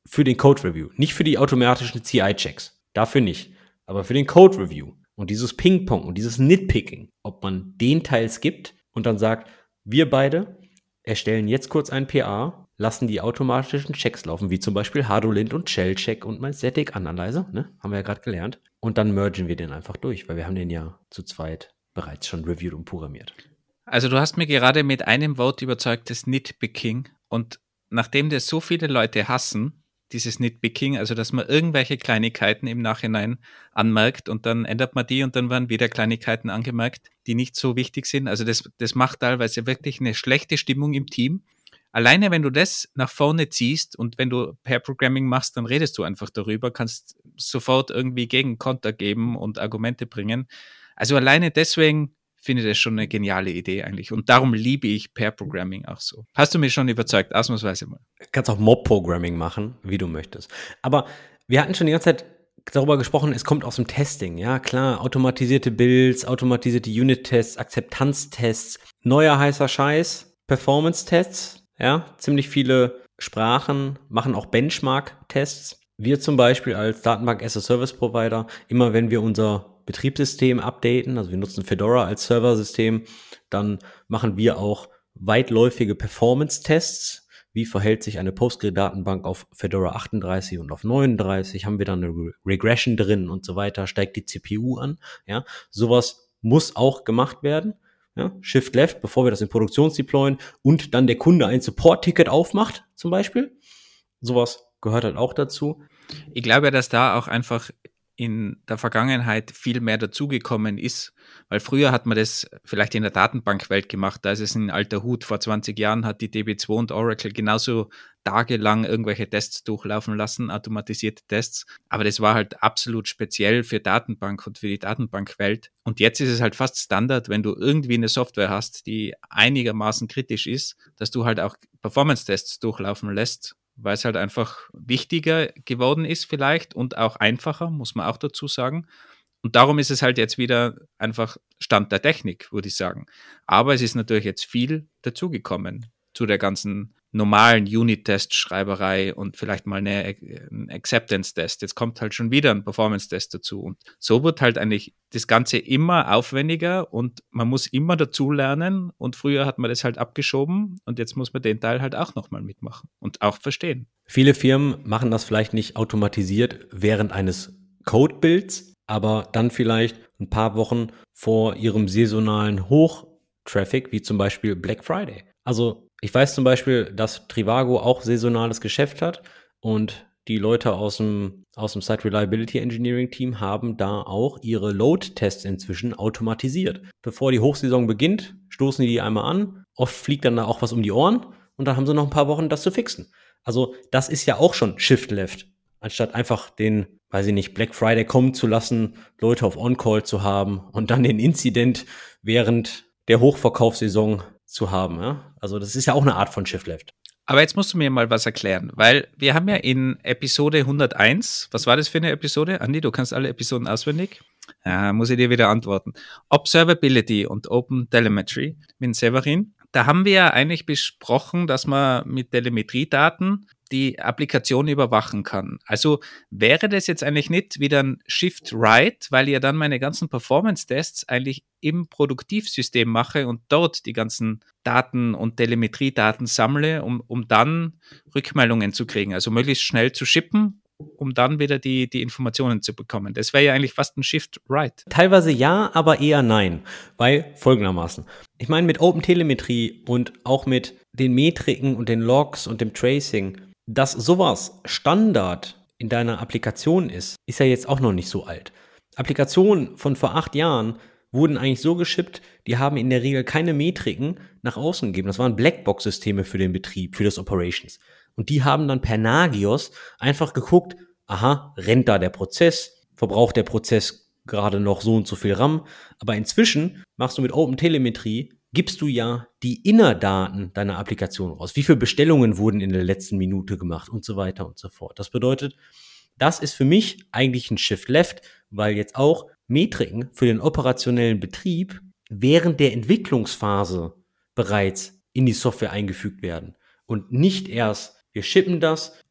für den Code-Review. Nicht für die automatischen CI-Checks. Dafür nicht. Aber für den Code-Review. Und dieses Ping-Pong und dieses Nitpicking, ob man den Teil skippt und dann sagt, wir beide erstellen jetzt kurz ein PA, lassen die automatischen Checks laufen, wie zum Beispiel Hardolint und Shell-Check und mein Static Analyzer, ne? Haben wir ja gerade gelernt. Und dann mergen wir den einfach durch, weil wir haben den ja zu zweit bereits schon reviewed und programmiert. Also du hast mir gerade mit einem Wort überzeugt, das Nitpicking. Und nachdem das so viele Leute hassen, dieses Nitpicking, also dass man irgendwelche Kleinigkeiten im Nachhinein anmerkt und dann ändert man die und dann werden wieder Kleinigkeiten angemerkt, die nicht so wichtig sind. Also das macht teilweise wirklich eine schlechte Stimmung im Team. Alleine wenn du das nach vorne ziehst und wenn du Pair-Programming machst, dann redest du einfach darüber, kannst sofort irgendwie Gegenkonter geben und Argumente bringen. Also alleine deswegen finde ich das schon eine geniale Idee eigentlich. Und darum liebe ich Pair-Programming auch so. Hast du mich schon überzeugt, ausnahmsweise mal. Du kannst auch Mob-Programming machen, wie du möchtest. Aber wir hatten schon die ganze Zeit darüber gesprochen, es kommt aus dem Testing. Ja, klar, automatisierte Builds, automatisierte Unit-Tests, Akzeptanztests, neuer heißer Scheiß, Performance-Tests. Ja, ziemlich viele Sprachen machen auch Benchmark-Tests. Wir zum Beispiel als Datenbank-as-a-Service-Provider, immer wenn wir unser Betriebssystem updaten, also wir nutzen Fedora als Serversystem, dann machen wir auch weitläufige Performance-Tests. Wie verhält sich eine Postgre-Datenbank auf Fedora 38 und auf 39? Haben wir dann eine Regression drin und so weiter? Steigt die CPU an? Ja, sowas muss auch gemacht werden. Ja, Shift Left, bevor wir das in Produktions deployen und dann der Kunde ein Support-Ticket aufmacht, zum Beispiel. Sowas gehört halt auch dazu. Ich glaube, dass da auch einfach in der Vergangenheit viel mehr dazugekommen ist, weil früher hat man das vielleicht in der Datenbankwelt gemacht, da ist es ein alter Hut. Vor 20 Jahren hat die DB2 und Oracle genauso tagelang irgendwelche Tests durchlaufen lassen, automatisierte Tests, aber das war halt absolut speziell für Datenbank und für die Datenbankwelt. Und jetzt ist es halt fast Standard, wenn du irgendwie eine Software hast, die einigermaßen kritisch ist, dass du halt auch Performance-Tests durchlaufen lässt, weil es halt einfach wichtiger geworden ist vielleicht und auch einfacher, muss man auch dazu sagen. Und darum ist es halt jetzt wieder einfach Stand der Technik, würde ich sagen. Aber es ist natürlich jetzt viel dazugekommen zu der ganzen normalen Unit-Test-Schreiberei und vielleicht mal ein Acceptance-Test. Jetzt kommt halt schon wieder ein Performance-Test dazu. Und so wird halt eigentlich das Ganze immer aufwendiger und man muss immer dazulernen. Und früher hat man das halt abgeschoben und jetzt muss man den Teil halt auch nochmal mitmachen und auch verstehen. Viele Firmen machen das vielleicht nicht automatisiert während eines Code-Builds, aber dann vielleicht ein paar Wochen vor ihrem saisonalen Hochtraffic, wie zum Beispiel Black Friday. Also ich weiß zum Beispiel, dass Trivago auch saisonales Geschäft hat und die Leute aus dem Site Reliability Engineering Team haben da auch ihre Load-Tests inzwischen automatisiert. Bevor die Hochsaison beginnt, stoßen die einmal an. Oft fliegt dann da auch was um die Ohren und dann haben sie noch ein paar Wochen, das zu fixen. Also das ist ja auch schon Shift Left. Anstatt einfach den, weiß ich nicht, Black Friday kommen zu lassen, Leute auf On-Call zu haben und dann den Incident während der Hochverkaufssaison zu haben. Ja? Also das ist ja auch eine Art von Shift Left. Aber jetzt musst du mir mal was erklären, weil wir haben ja in Episode 101, was war das für eine Episode? Andi, du kannst alle Episoden auswendig? Ja, muss ich dir wieder antworten. Observability und Open Telemetry mit Severin. Da haben wir ja eigentlich besprochen, dass man mit Telemetriedaten die Applikation überwachen kann. Also wäre das jetzt eigentlich nicht wieder ein Shift-Right, weil ich ja dann meine ganzen Performance-Tests eigentlich im Produktivsystem mache und dort die ganzen Daten und Telemetriedaten sammle, um dann Rückmeldungen zu kriegen, also möglichst schnell zu shippen, um dann wieder die Informationen zu bekommen. Das wäre ja eigentlich fast ein Shift-Right. Teilweise ja, aber eher nein, weil folgendermaßen. Ich meine, mit OpenTelemetrie und auch mit den Metriken und den Logs und dem Tracing, dass sowas Standard in deiner Applikation ist ja jetzt auch noch nicht so alt. Applikationen von vor 8 Jahren wurden eigentlich so geschippt, die haben in der Regel keine Metriken nach außen gegeben. Das waren Blackbox-Systeme für den Betrieb, für das Operations. Und die haben dann per Nagios einfach geguckt, aha, rennt da der Prozess, verbraucht der Prozess gerade noch so und so viel RAM. Aber inzwischen machst du mit OpenTelemetrie, gibst du ja die Innerdaten deiner Applikation raus. Wie viele Bestellungen wurden in der letzten Minute gemacht und so weiter und so fort. Das bedeutet, das ist für mich eigentlich ein Shift Left, weil jetzt auch Metriken für den operationellen Betrieb während der Entwicklungsphase bereits in die Software eingefügt werden. Und nicht erst, wir shippen das und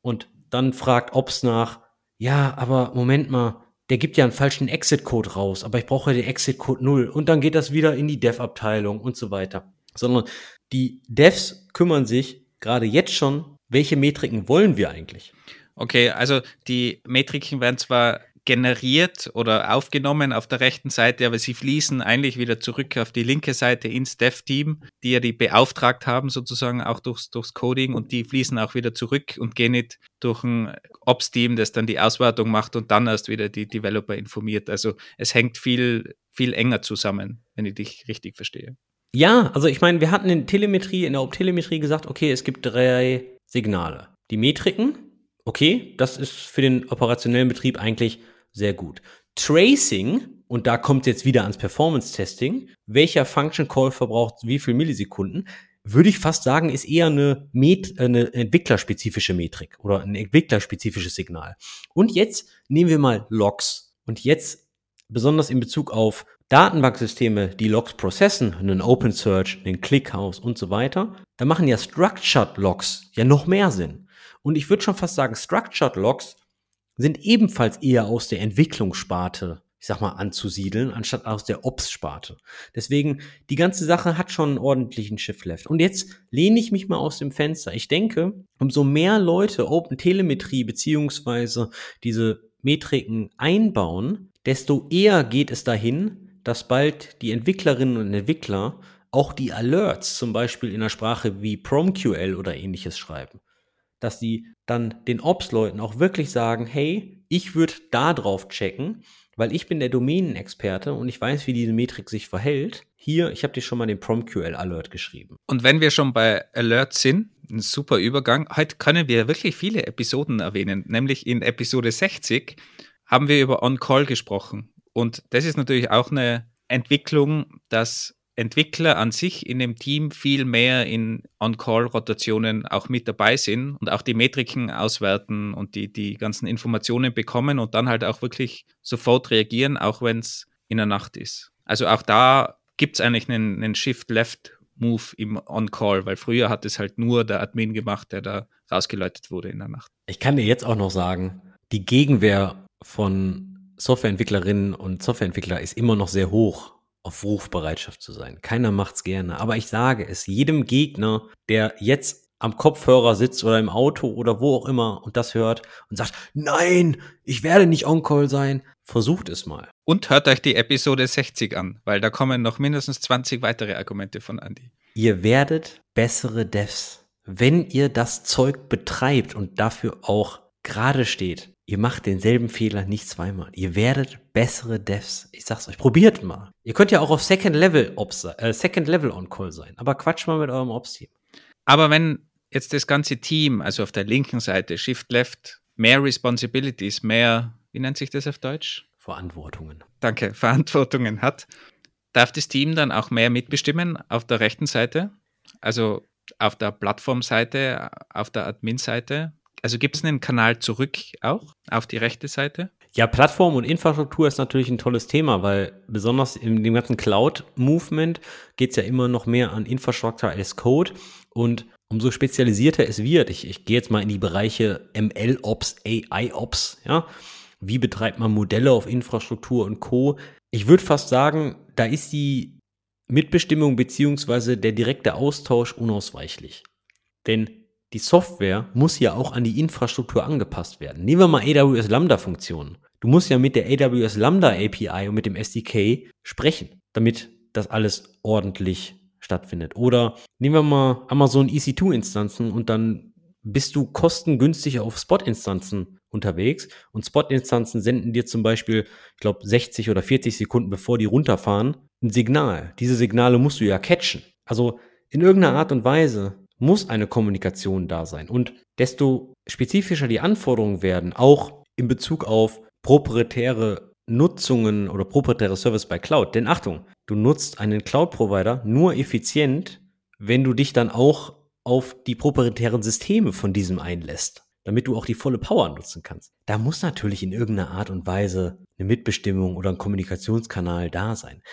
dann fragt Ops nach, ja, aber Moment mal, der gibt ja einen falschen Exit-Code raus, aber ich brauche ja den Exit-Code 0 und dann geht das wieder in die Dev-Abteilung und so weiter. Sondern die Devs kümmern sich gerade jetzt schon, welche Metriken wollen wir eigentlich? Okay, also die Metriken werden zwar generiert oder aufgenommen auf der rechten Seite, aber sie fließen eigentlich wieder zurück auf die linke Seite ins Dev-Team, die ja die beauftragt haben, sozusagen auch durchs Coding, und die fließen auch wieder zurück und gehen nicht durch ein Ops-Team, das dann die Auswertung macht und dann erst wieder die Developer informiert. Also es hängt viel, viel enger zusammen, wenn ich dich richtig verstehe. Ja, also ich meine, wir hatten in der Optelemetrie gesagt, okay, es gibt 3 Signale. Die Metriken, okay, das ist für den operationellen Betrieb eigentlich sehr gut. Tracing, und da kommt jetzt wieder ans Performance-Testing, welcher Function Call verbraucht wie viel Millisekunden, würde ich fast sagen, ist eher eine entwicklerspezifische Metrik oder ein entwicklerspezifisches Signal. Und jetzt nehmen wir mal Logs. Und jetzt besonders in Bezug auf Datenbanksysteme, die Logs processen, einen OpenSearch, einen ClickHouse und so weiter, da machen ja Structured Logs ja noch mehr Sinn. Und ich würde schon fast sagen, Structured Logs sind ebenfalls eher aus der Entwicklungssparte, ich sag mal, anzusiedeln, anstatt aus der Ops-Sparte. Deswegen, die ganze Sache hat schon einen ordentlichen Shift Left. Und jetzt lehne ich mich mal aus dem Fenster. Ich denke, umso mehr Leute OpenTelemetrie beziehungsweise diese Metriken einbauen, desto eher geht es dahin, dass bald die Entwicklerinnen und Entwickler auch die Alerts zum Beispiel in einer Sprache wie PromQL oder ähnliches schreiben. Dass die dann den Ops-Leuten auch wirklich sagen, hey, ich würde da drauf checken, weil ich bin der Domänenexperte und ich weiß, wie diese Metrik sich verhält. Hier, ich habe dir schon mal den PromQL-Alert geschrieben. Und wenn wir schon bei Alerts sind, ein super Übergang, heute können wir wirklich viele Episoden erwähnen, nämlich in Episode 60 haben wir über On-Call gesprochen. Und das ist natürlich auch eine Entwicklung, dass Entwickler an sich in dem Team viel mehr in On-Call-Rotationen auch mit dabei sind und auch die Metriken auswerten und die ganzen Informationen bekommen und dann halt auch wirklich sofort reagieren, auch wenn es in der Nacht ist. Also auch da gibt es eigentlich einen Shift-Left-Move im On-Call, weil früher hat es halt nur der Admin gemacht, der da rausgeläutet wurde in der Nacht. Ich kann dir jetzt auch noch sagen, die Gegenwehr von Softwareentwicklerinnen und Softwareentwickler ist immer noch sehr hoch, auf Rufbereitschaft zu sein. Keiner macht's gerne. Aber ich sage es jedem Gegner, der jetzt am Kopfhörer sitzt oder im Auto oder wo auch immer und das hört und sagt, nein, ich werde nicht On-Call sein, versucht es mal. Und hört euch die Episode 60 an, weil da kommen noch mindestens 20 weitere Argumente von Andy. Ihr werdet bessere Devs, wenn ihr das Zeug betreibt und dafür auch gerade steht. Ihr macht denselben Fehler nicht zweimal. Ihr werdet bessere Devs. Ich sag's euch, probiert mal. Ihr könnt ja auch auf Second Level On-Call sein, aber quatscht mal mit eurem Ops-Team. Aber wenn jetzt das ganze Team, also auf der linken Seite, Shift Left, mehr Responsibilities, mehr, wie nennt sich das auf Deutsch? Verantwortungen. Danke, Verantwortungen hat, darf das Team dann auch mehr mitbestimmen auf der rechten Seite? Also auf der Plattformseite, auf der Admin-Seite? Also gibt es einen Kanal zurück auch auf die rechte Seite? Ja, Plattform und Infrastruktur ist natürlich ein tolles Thema, weil besonders in dem ganzen Cloud-Movement geht es ja immer noch mehr an Infrastructure as Code und umso spezialisierter es wird, ich gehe jetzt mal in die Bereiche ML-Ops, AI-Ops, ja, wie betreibt man Modelle auf Infrastruktur und Co. Ich würde fast sagen, da ist die Mitbestimmung beziehungsweise der direkte Austausch unausweichlich. Denn die Software muss ja auch an die Infrastruktur angepasst werden. Nehmen wir mal AWS Lambda-Funktionen. Du musst ja mit der AWS Lambda API und mit dem SDK sprechen, damit das alles ordentlich stattfindet. Oder nehmen wir mal Amazon EC2-Instanzen und dann bist du kostengünstig auf Spot-Instanzen unterwegs und Spot-Instanzen senden dir zum Beispiel, ich glaube 60 oder 40 Sekunden bevor die runterfahren, ein Signal. Diese Signale musst du ja catchen. Also in irgendeiner Art und Weise muss eine Kommunikation da sein. Und desto spezifischer die Anforderungen werden, auch in Bezug auf proprietäre Nutzungen oder proprietäre Service bei Cloud. Denn Achtung, du nutzt einen Cloud-Provider nur effizient, wenn du dich dann auch auf die proprietären Systeme von diesem einlässt, damit du auch die volle Power nutzen kannst. Da muss natürlich in irgendeiner Art und Weise eine Mitbestimmung oder ein Kommunikationskanal da sein.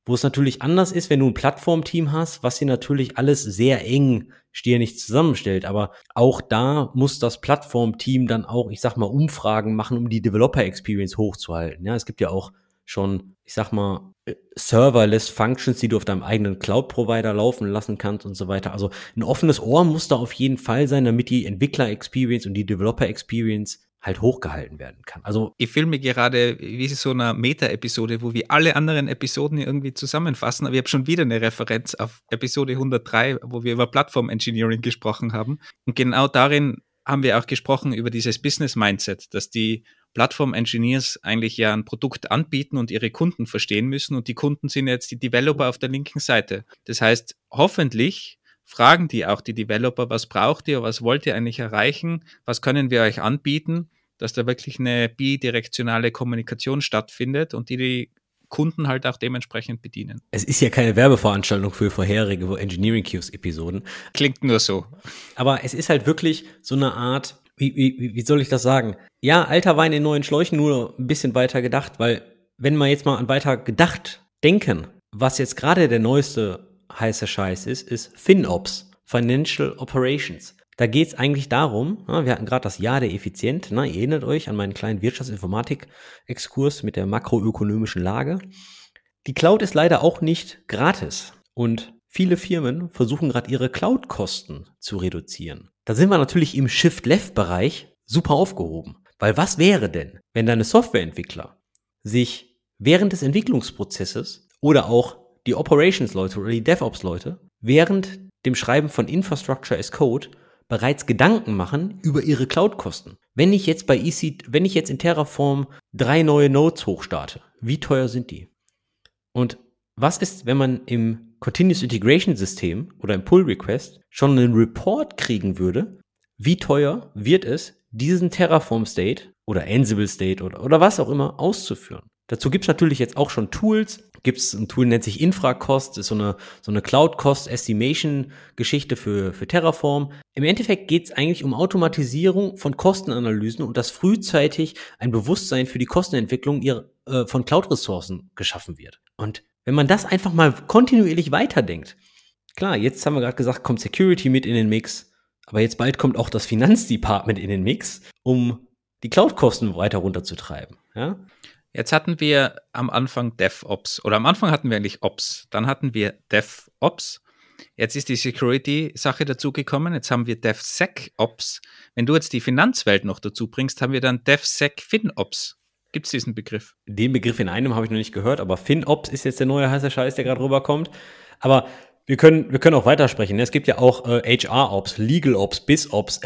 Wo es natürlich anders ist, wenn du ein Plattformteam hast, was hier natürlich alles sehr eng stirnig zusammenstellt. Aber auch da muss das Plattformteam dann auch, ich sag mal, Umfragen machen, um die Developer-Experience hochzuhalten. Ja, es gibt ja auch schon, ich sag mal, Serverless Functions, die du auf deinem eigenen Cloud-Provider laufen lassen kannst und so weiter. Also ein offenes Ohr muss da auf jeden Fall sein, damit die Entwickler-Experience und die Developer-Experience halt hochgehalten werden kann. Also ich fühle mich gerade wie so einer Meta-Episode, wo wir alle anderen Episoden irgendwie zusammenfassen, aber ich habe schon wieder eine Referenz auf Episode 103, wo wir über Plattform-Engineering gesprochen haben. Und genau darin haben wir auch gesprochen über dieses Business-Mindset, dass die Plattform-Engineers eigentlich ja ein Produkt anbieten und ihre Kunden verstehen müssen und die Kunden sind jetzt die Developer auf der linken Seite. Das heißt, hoffentlich fragen die auch die Developer, was braucht ihr, was wollt ihr eigentlich erreichen, was können wir euch anbieten, dass da wirklich eine bidirektionale Kommunikation stattfindet und die Kunden halt auch dementsprechend bedienen. Es ist ja keine Werbeveranstaltung für vorherige Engineering Cubes-Episoden. Klingt nur so. Aber es ist halt wirklich so eine Art, wie soll ich das sagen? Ja, alter Wein in neuen Schläuchen, nur ein bisschen weiter gedacht, weil wenn wir jetzt mal an weiter gedacht denken, was jetzt gerade der neueste heiße Scheiß ist FinOps, Financial Operations. Da geht es eigentlich darum, wir hatten gerade das Jahr der Effizienz, ihr erinnert euch an meinen kleinen Wirtschaftsinformatik-Exkurs mit der makroökonomischen Lage. Die Cloud ist leider auch nicht gratis und viele Firmen versuchen gerade ihre Cloud-Kosten zu reduzieren. Da sind wir natürlich im Shift-Left-Bereich super aufgehoben. Weil was wäre denn, wenn deine Softwareentwickler sich während des Entwicklungsprozesses oder auch die Operations-Leute oder die DevOps-Leute während dem Schreiben von Infrastructure as Code bereits Gedanken machen über ihre Cloud-Kosten. Wenn ich jetzt in Terraform 3 neue Nodes hochstarte, wie teuer sind die? Und was ist, wenn man im Continuous Integration System oder im Pull Request schon einen Report kriegen würde, wie teuer wird es, diesen Terraform State oder Ansible State oder was auch immer auszuführen? Dazu gibt es natürlich jetzt auch schon Tools. Gibt es ein Tool, nennt sich Infracost, ist so eine Cloud-Cost-Estimation-Geschichte für Terraform. Im Endeffekt geht es eigentlich um Automatisierung von Kostenanalysen und dass frühzeitig ein Bewusstsein für die Kostenentwicklung von Cloud-Ressourcen geschaffen wird. Und wenn man das einfach mal kontinuierlich weiterdenkt, klar, jetzt haben wir gerade gesagt, kommt Security mit in den Mix, aber jetzt bald kommt auch das Finanzdepartment in den Mix, um die Cloud-Kosten weiter runterzutreiben, ja? Jetzt hatten wir am Anfang DevOps oder am Anfang hatten wir eigentlich Ops, dann hatten wir DevOps, jetzt ist die Security-Sache dazugekommen, jetzt haben wir DevSecOps. Wenn du jetzt die Finanzwelt noch dazu bringst, haben wir dann DevSecFinOps. Gibt es diesen Begriff? Den Begriff in einem habe ich noch nicht gehört, aber FinOps ist jetzt der neue heiße Scheiß, der gerade rüberkommt. Aber wir können auch weitersprechen. Es gibt ja auch HR-Ops, Legal-Ops, BizOps,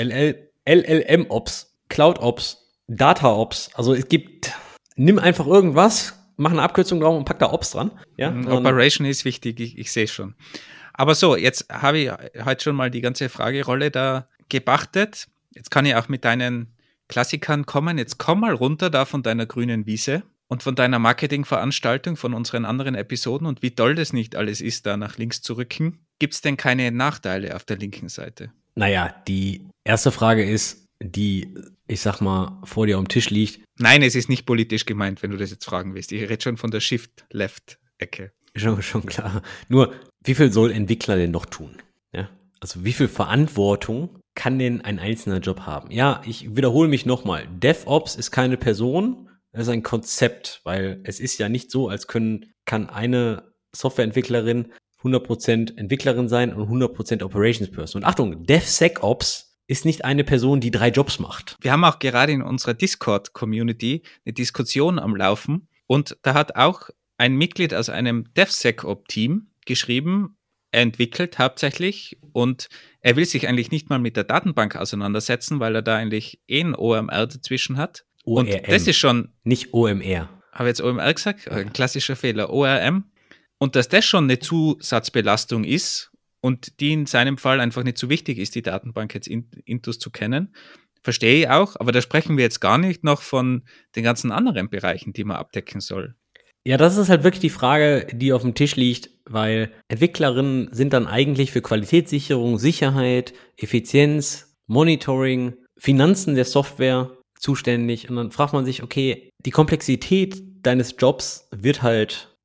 LLM-Ops, Cloud-Ops, Data-Ops. Also es gibt... Nimm einfach irgendwas, mach eine Abkürzung drauf und pack da Ops dran. Ja? Operation ist wichtig, ich sehe es schon. Aber so, jetzt habe ich heute schon mal die ganze Fragerolle da gebachtet. Jetzt kann ich auch mit deinen Klassikern kommen. Jetzt komm mal runter da von deiner grünen Wiese und von deiner Marketingveranstaltung, von unseren anderen Episoden und wie toll das nicht alles ist, da nach links zu rücken. Gibt es denn keine Nachteile auf der linken Seite? Naja, die erste Frage ist, die, ich sag mal, vor dir am Tisch liegt. Nein, es ist nicht politisch gemeint, wenn du das jetzt fragen willst. Ich rede schon von der Shift-Left-Ecke. Schon klar. Nur, wie viel soll Entwickler denn noch tun? Ja? Also wie viel Verantwortung kann denn ein einzelner Job haben? Ja, ich wiederhole mich nochmal. DevOps ist keine Person, es ist ein Konzept, weil es ist ja nicht so, als kann eine Softwareentwicklerin 100% Entwicklerin sein und 100% Operations Person. Und Achtung, DevSecOps ist nicht eine Person, die 3 Jobs macht. Wir haben auch gerade in unserer Discord-Community eine Diskussion am Laufen und da hat auch ein Mitglied aus einem DevSecOps-Team geschrieben, er entwickelt hauptsächlich und er will sich eigentlich nicht mal mit der Datenbank auseinandersetzen, weil er da eigentlich ein OMR dazwischen hat. ORM. Und das ist schon... Nicht OMR. Habe ich jetzt OMR gesagt? Ein klassischer Fehler. ORM. Und dass das schon eine Zusatzbelastung ist, und die in seinem Fall einfach nicht so wichtig ist, die Datenbank jetzt intus zu kennen, verstehe ich auch, aber da sprechen wir jetzt gar nicht noch von den ganzen anderen Bereichen, die man abdecken soll. Ja, das ist halt wirklich die Frage, die auf dem Tisch liegt, weil Entwicklerinnen sind dann eigentlich für Qualitätssicherung, Sicherheit, Effizienz, Monitoring, Finanzen der Software zuständig und dann fragt man sich, okay, die Komplexität deines Jobs wird halt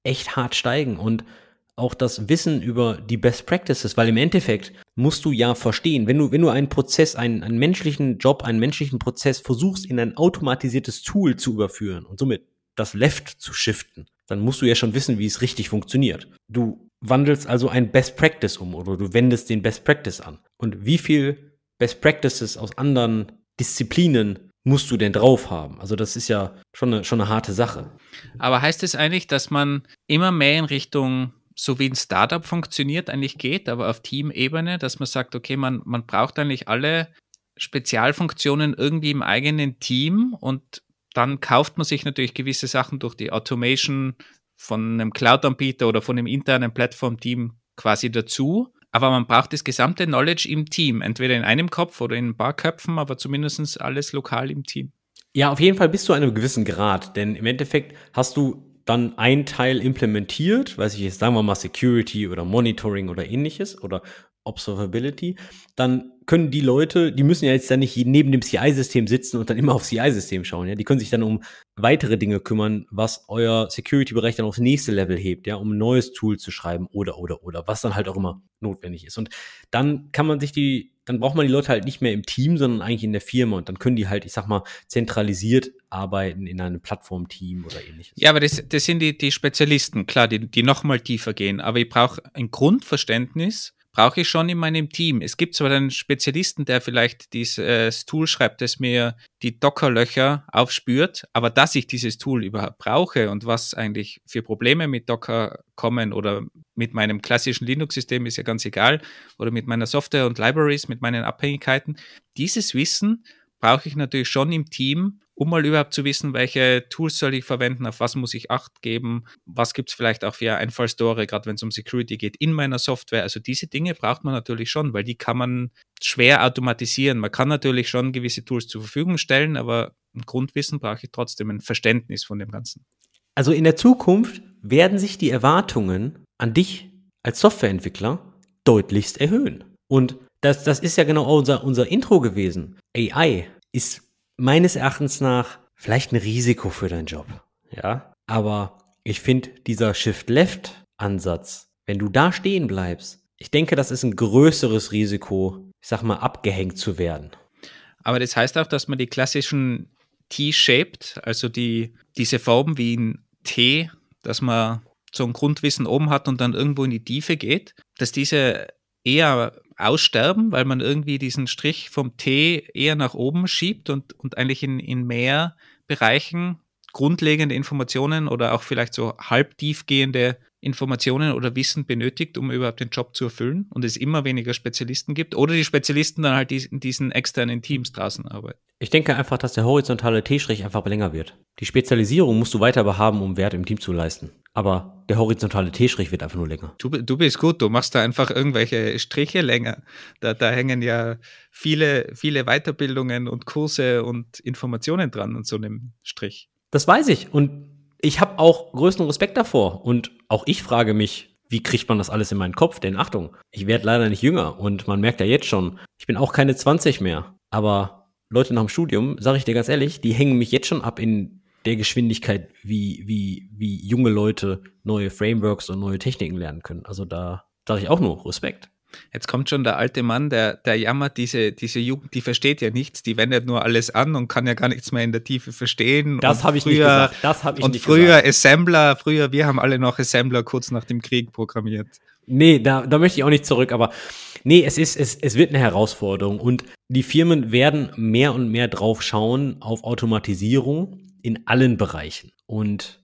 echt hart steigen und auch das Wissen über die Best Practices, weil im Endeffekt musst du ja verstehen, wenn du einen Prozess, einen menschlichen Job, einen menschlichen Prozess versuchst, in ein automatisiertes Tool zu überführen und somit das Left zu shiften, dann musst du ja schon wissen, wie es richtig funktioniert. Du wandelst also ein Best Practice um oder du wendest den Best Practice an. Und wie viel Best Practices aus anderen Disziplinen musst du denn drauf haben? Also das ist ja schon eine harte Sache. Aber heißt es eigentlich, dass man immer mehr in Richtung, so wie ein Startup funktioniert, eigentlich geht, aber auf Teamebene, dass man sagt, okay, man braucht eigentlich alle Spezialfunktionen irgendwie im eigenen Team und dann kauft man sich natürlich gewisse Sachen durch die Automation von einem Cloud-Anbieter oder von einem internen Plattform-Team quasi dazu. Aber man braucht das gesamte Knowledge im Team, entweder in einem Kopf oder in ein paar Köpfen, aber zumindest alles lokal im Team. Ja, auf jeden Fall bis zu einem gewissen Grad, denn im Endeffekt hast du dann ein Teil implementiert, weiß ich jetzt, sagen wir mal Security oder Monitoring oder ähnliches oder Observability, dann können die Leute, die müssen ja jetzt dann nicht neben dem CI-System sitzen und dann immer aufs CI-System schauen, ja, die können sich dann um weitere Dinge kümmern, was euer Security-Bereich dann aufs nächste Level hebt, ja, um ein neues Tool zu schreiben oder, was dann halt auch immer notwendig ist. Und dann kann man dann braucht man die Leute halt nicht mehr im Team, sondern eigentlich in der Firma und dann können die halt, ich sag mal, zentralisiert arbeiten in einem Plattformteam oder ähnliches. Ja, aber das sind die Spezialisten, klar, die nochmal tiefer gehen. Aber ich brauche ein Grundverständnis, brauche ich schon in meinem Team. Es gibt zwar einen Spezialisten, der vielleicht dieses Tool schreibt, das mir die Docker-Löcher aufspürt, aber dass ich dieses Tool überhaupt brauche und was eigentlich für Probleme mit Docker kommen oder mit meinem klassischen Linux-System, ist ja ganz egal, oder mit meiner Software und Libraries, mit meinen Abhängigkeiten, dieses Wissen brauche ich natürlich schon im Team, um mal überhaupt zu wissen, welche Tools soll ich verwenden, auf was muss ich Acht geben, was gibt es vielleicht auch für Einfallstore, gerade wenn es um Security geht, in meiner Software. Also diese Dinge braucht man natürlich schon, weil die kann man schwer automatisieren. Man kann natürlich schon gewisse Tools zur Verfügung stellen, aber ein Grundwissen brauche ich trotzdem, ein Verständnis von dem Ganzen. Also in der Zukunft werden sich die Erwartungen an dich als Softwareentwickler deutlichst erhöhen. Und das ist ja genau unser Intro gewesen. AI ist meines Erachtens nach vielleicht ein Risiko für deinen Job. Ja, aber ich finde dieser Shift-Left-Ansatz, wenn du da stehen bleibst, ich denke, das ist ein größeres Risiko, ich sag mal, abgehängt zu werden. Aber das heißt auch, dass man die klassischen T-shaped, also diese Form wie ein T, dass man so ein Grundwissen oben hat und dann irgendwo in die Tiefe geht, dass diese eher aussterben, weil man irgendwie diesen Strich vom T eher nach oben schiebt und eigentlich in mehr Bereichen grundlegende Informationen oder auch vielleicht so halb tiefgehende Informationen oder Wissen benötigt, um überhaupt den Job zu erfüllen und es immer weniger Spezialisten gibt oder die Spezialisten dann halt in diesen externen Teams draußen arbeiten. Ich denke einfach, dass der horizontale T-Strich einfach länger wird. Die Spezialisierung musst du weiter behaben, um Wert im Team zu leisten. Aber der horizontale T-Strich wird einfach nur länger. Du bist gut, du machst da einfach irgendwelche Striche länger. Da hängen ja viele Weiterbildungen und Kurse und Informationen dran an so einem Strich. Das weiß ich und ich habe auch größten Respekt davor. Und auch ich frage mich, wie kriegt man das alles in meinen Kopf? Denn Achtung, ich werde leider nicht jünger und man merkt ja jetzt schon, ich bin auch keine 20 mehr. Aber Leute nach dem Studium, sage ich dir ganz ehrlich, die hängen mich jetzt schon ab in der Geschwindigkeit, wie junge Leute neue Frameworks und neue Techniken lernen können. Also da sage ich auch nur Respekt. Jetzt kommt schon der alte Mann, der jammert, diese Jugend, die versteht ja nichts, die wendet nur alles an und kann ja gar nichts mehr in der Tiefe verstehen. Das habe ich nicht gesagt. Das habe ich und nicht früher gesagt. Assembler, wir haben alle noch Assembler kurz nach dem Krieg programmiert. Nee, da möchte ich auch nicht zurück, aber nee, es wird eine Herausforderung und die Firmen werden mehr und mehr drauf schauen auf Automatisierung in allen Bereichen. Und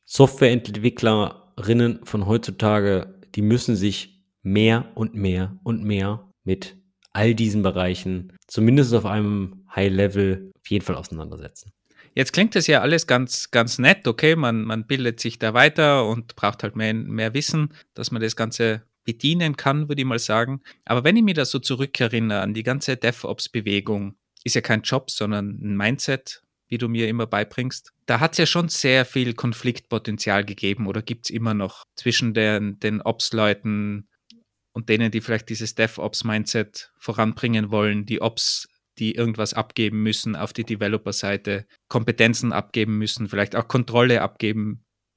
Softwareentwicklerinnen von heutzutage, die müssen sich mehr und mehr und mehr mit all diesen Bereichen, zumindest auf einem High-Level, auf jeden Fall auseinandersetzen. Jetzt klingt das ja alles ganz, ganz nett, okay, man bildet sich da weiter und braucht halt mehr Wissen, dass man das Ganze bedienen kann, würde ich mal sagen. Aber wenn ich mir da so zurückerinnere an die ganze DevOps-Bewegung, ist ja kein Job, sondern ein Mindset, wie du mir immer beibringst, da hat es ja schon sehr viel Konfliktpotenzial gegeben oder gibt es immer noch zwischen den Ops-Leuten und denen, die vielleicht dieses DevOps-Mindset voranbringen wollen, die Ops, die irgendwas abgeben müssen auf die Developer-Seite, Kompetenzen abgeben müssen, vielleicht auch Kontrolle abgeben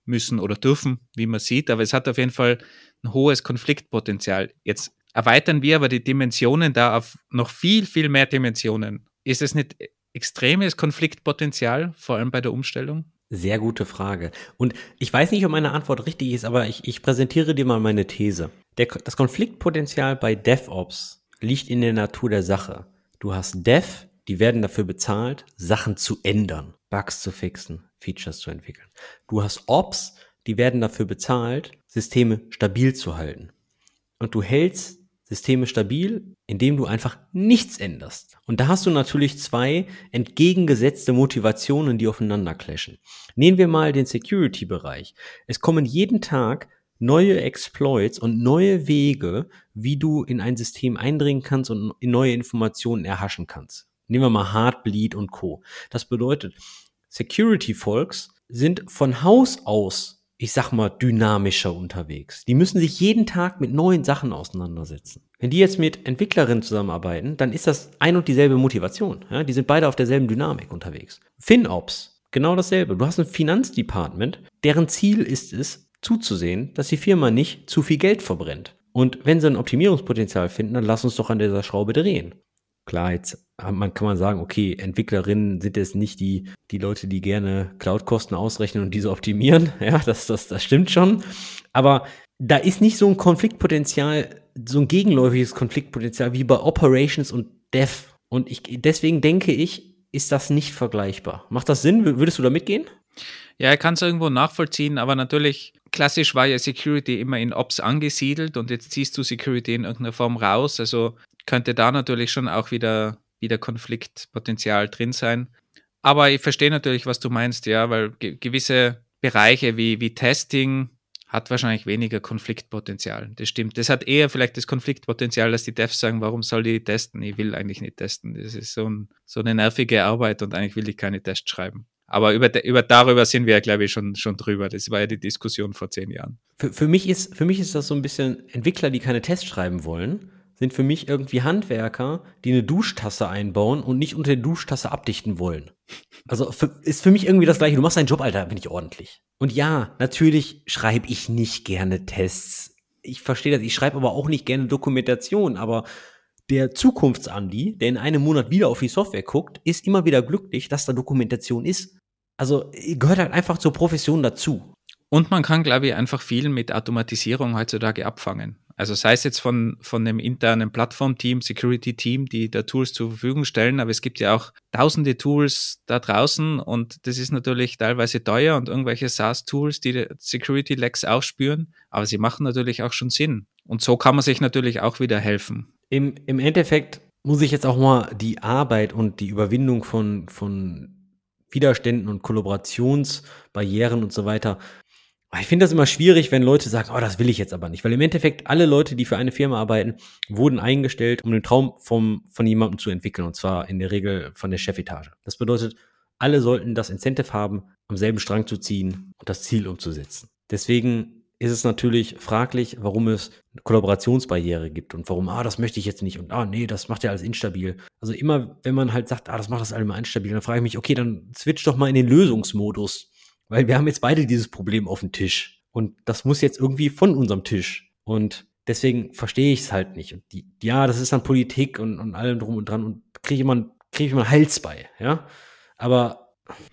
müssen oder dürfen, wie man sieht, aber es hat auf jeden Fall ein hohes Konfliktpotenzial. Jetzt erweitern wir aber die Dimensionen da auf noch viel, viel mehr Dimensionen. Ist es nicht extremes Konfliktpotenzial, vor allem bei der Umstellung? Sehr gute Frage. Und ich weiß nicht, ob meine Antwort richtig ist, aber ich präsentiere dir mal meine These. Das Konfliktpotenzial bei DevOps liegt in der Natur der Sache. Du hast Dev, die werden dafür bezahlt, Sachen zu ändern, Bugs zu fixen, Features zu entwickeln. Du hast Ops, die werden dafür bezahlt, Systeme stabil zu halten. Und du hältst Systeme stabil, indem du einfach nichts änderst. Und da hast du natürlich zwei entgegengesetzte Motivationen, die aufeinander clashen. Nehmen wir mal den Security-Bereich. Es kommen jeden Tag neue Exploits und neue Wege, wie du in ein System eindringen kannst und neue Informationen erhaschen kannst. Nehmen wir mal Heartbleed und Co. Das bedeutet, Security-Folks sind von Haus aus, ich sag mal, dynamischer unterwegs. Die müssen sich jeden Tag mit neuen Sachen auseinandersetzen. Wenn die jetzt mit Entwicklerinnen zusammenarbeiten, dann ist das ein und dieselbe Motivation. Ja? Die sind beide auf derselben Dynamik unterwegs. FinOps, genau dasselbe. Du hast ein Finanzdepartment, deren Ziel ist es, zuzusehen, dass die Firma nicht zu viel Geld verbrennt. Und wenn sie ein Optimierungspotenzial finden, dann lass uns doch an dieser Schraube drehen. Klar, jetzt kann man sagen, okay, Entwicklerinnen sind jetzt nicht die Leute, die gerne Cloud-Kosten ausrechnen und diese optimieren. Ja, das stimmt schon. Aber da ist nicht so ein Konfliktpotenzial, so ein gegenläufiges Konfliktpotenzial wie bei Operations und Dev. Und deswegen denke ich, ist das nicht vergleichbar. Macht das Sinn? Würdest du da mitgehen? Ja, ich kann es irgendwo nachvollziehen, aber natürlich, klassisch war ja Security immer in Ops angesiedelt und jetzt ziehst du Security in irgendeiner Form raus. Also könnte da natürlich schon auch wieder Konfliktpotenzial drin sein. Aber ich verstehe natürlich, was du meinst, ja, weil gewisse Bereiche wie Testing hat wahrscheinlich weniger Konfliktpotenzial. Das stimmt. Das hat eher vielleicht das Konfliktpotenzial, dass die Devs sagen, warum soll die testen? Ich will eigentlich nicht testen. Das ist so eine nervige Arbeit und eigentlich will ich keine Tests schreiben. Aber darüber sind wir ja, glaube ich, schon drüber. Das war ja die Diskussion vor 10 Jahren. Für mich ist das so ein bisschen Entwickler, die keine Tests schreiben wollen, sind für mich irgendwie Handwerker, die eine Duschtasse einbauen und nicht unter der Duschtasse abdichten wollen. Also ist für mich irgendwie das Gleiche. Du machst deinen Job, Alter, bin ich ordentlich. Und ja, natürlich schreibe ich nicht gerne Tests. Ich verstehe das. Ich schreibe aber auch nicht gerne Dokumentation. Aber der Zukunftsandi, der in einem Monat wieder auf die Software guckt, ist immer wieder glücklich, dass da Dokumentation ist. Also gehört halt einfach zur Profession dazu. Und man kann, glaube ich, einfach viel mit Automatisierung heutzutage abfangen. Also sei es jetzt von einem internen Plattformteam, Security-Team, die da Tools zur Verfügung stellen, aber es gibt ja auch tausende Tools da draußen und das ist natürlich teilweise teuer und irgendwelche SaaS-Tools, die Security-Lags auch spüren, aber sie machen natürlich auch schon Sinn. Und so kann man sich natürlich auch wieder helfen. Im Endeffekt muss ich jetzt auch mal die Arbeit und die Überwindung von Widerständen und Kollaborationsbarrieren und so weiter. Ich finde das immer schwierig, wenn Leute sagen, oh, das will ich jetzt aber nicht. Weil im Endeffekt alle Leute, die für eine Firma arbeiten, wurden eingestellt, um den Traum von jemandem zu entwickeln. Und zwar in der Regel von der Chefetage. Das bedeutet, alle sollten das Incentive haben, am selben Strang zu ziehen und das Ziel umzusetzen. Deswegen ist es natürlich fraglich, warum es eine Kollaborationsbarriere gibt und warum, das möchte ich jetzt nicht und nee, das macht ja alles instabil. Also immer, wenn man halt sagt, das macht das alles mal instabil, dann frage ich mich, okay, dann switch doch mal in den Lösungsmodus. Weil wir haben jetzt beide dieses Problem auf dem Tisch. Und das muss jetzt irgendwie von unserem Tisch. Und deswegen verstehe ich es halt nicht. Und das ist dann Politik und allem drum und dran. Und kriege ich immer Hals bei, ja. Aber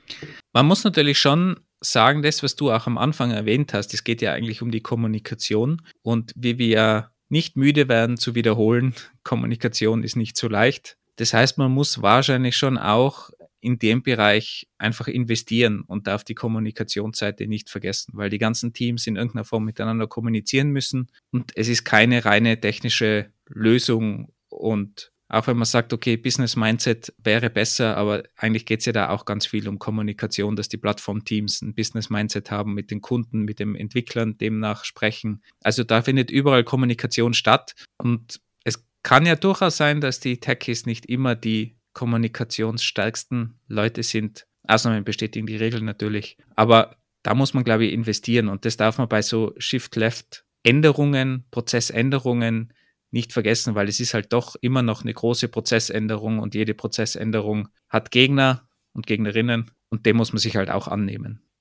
man muss natürlich schon sagen, das, was du auch am Anfang erwähnt hast, es geht ja eigentlich um die Kommunikation. Und wie wir ja nicht müde werden zu wiederholen, Kommunikation ist nicht so leicht. Das heißt, man muss wahrscheinlich schon auch in dem Bereich einfach investieren und darf die Kommunikationsseite nicht vergessen, weil die ganzen Teams in irgendeiner Form miteinander kommunizieren müssen und es ist keine reine technische Lösung und auch wenn man sagt, okay, Business Mindset wäre besser, aber eigentlich geht es ja da auch ganz viel um Kommunikation, dass die Plattformteams ein Business Mindset haben, mit den Kunden, mit den Entwicklern demnach sprechen. Also da findet überall Kommunikation statt und es kann ja durchaus sein, dass die Techies nicht immer die kommunikationsstärksten Leute sind. Ausnahmen bestätigen die Regel natürlich. Aber da muss man, glaube ich, investieren. Und das darf man bei so Shift-Left-Änderungen, Prozessänderungen nicht vergessen, weil es ist halt doch immer noch eine große Prozessänderung und jede Prozessänderung hat Gegner und Gegnerinnen und dem muss man sich halt auch annehmen.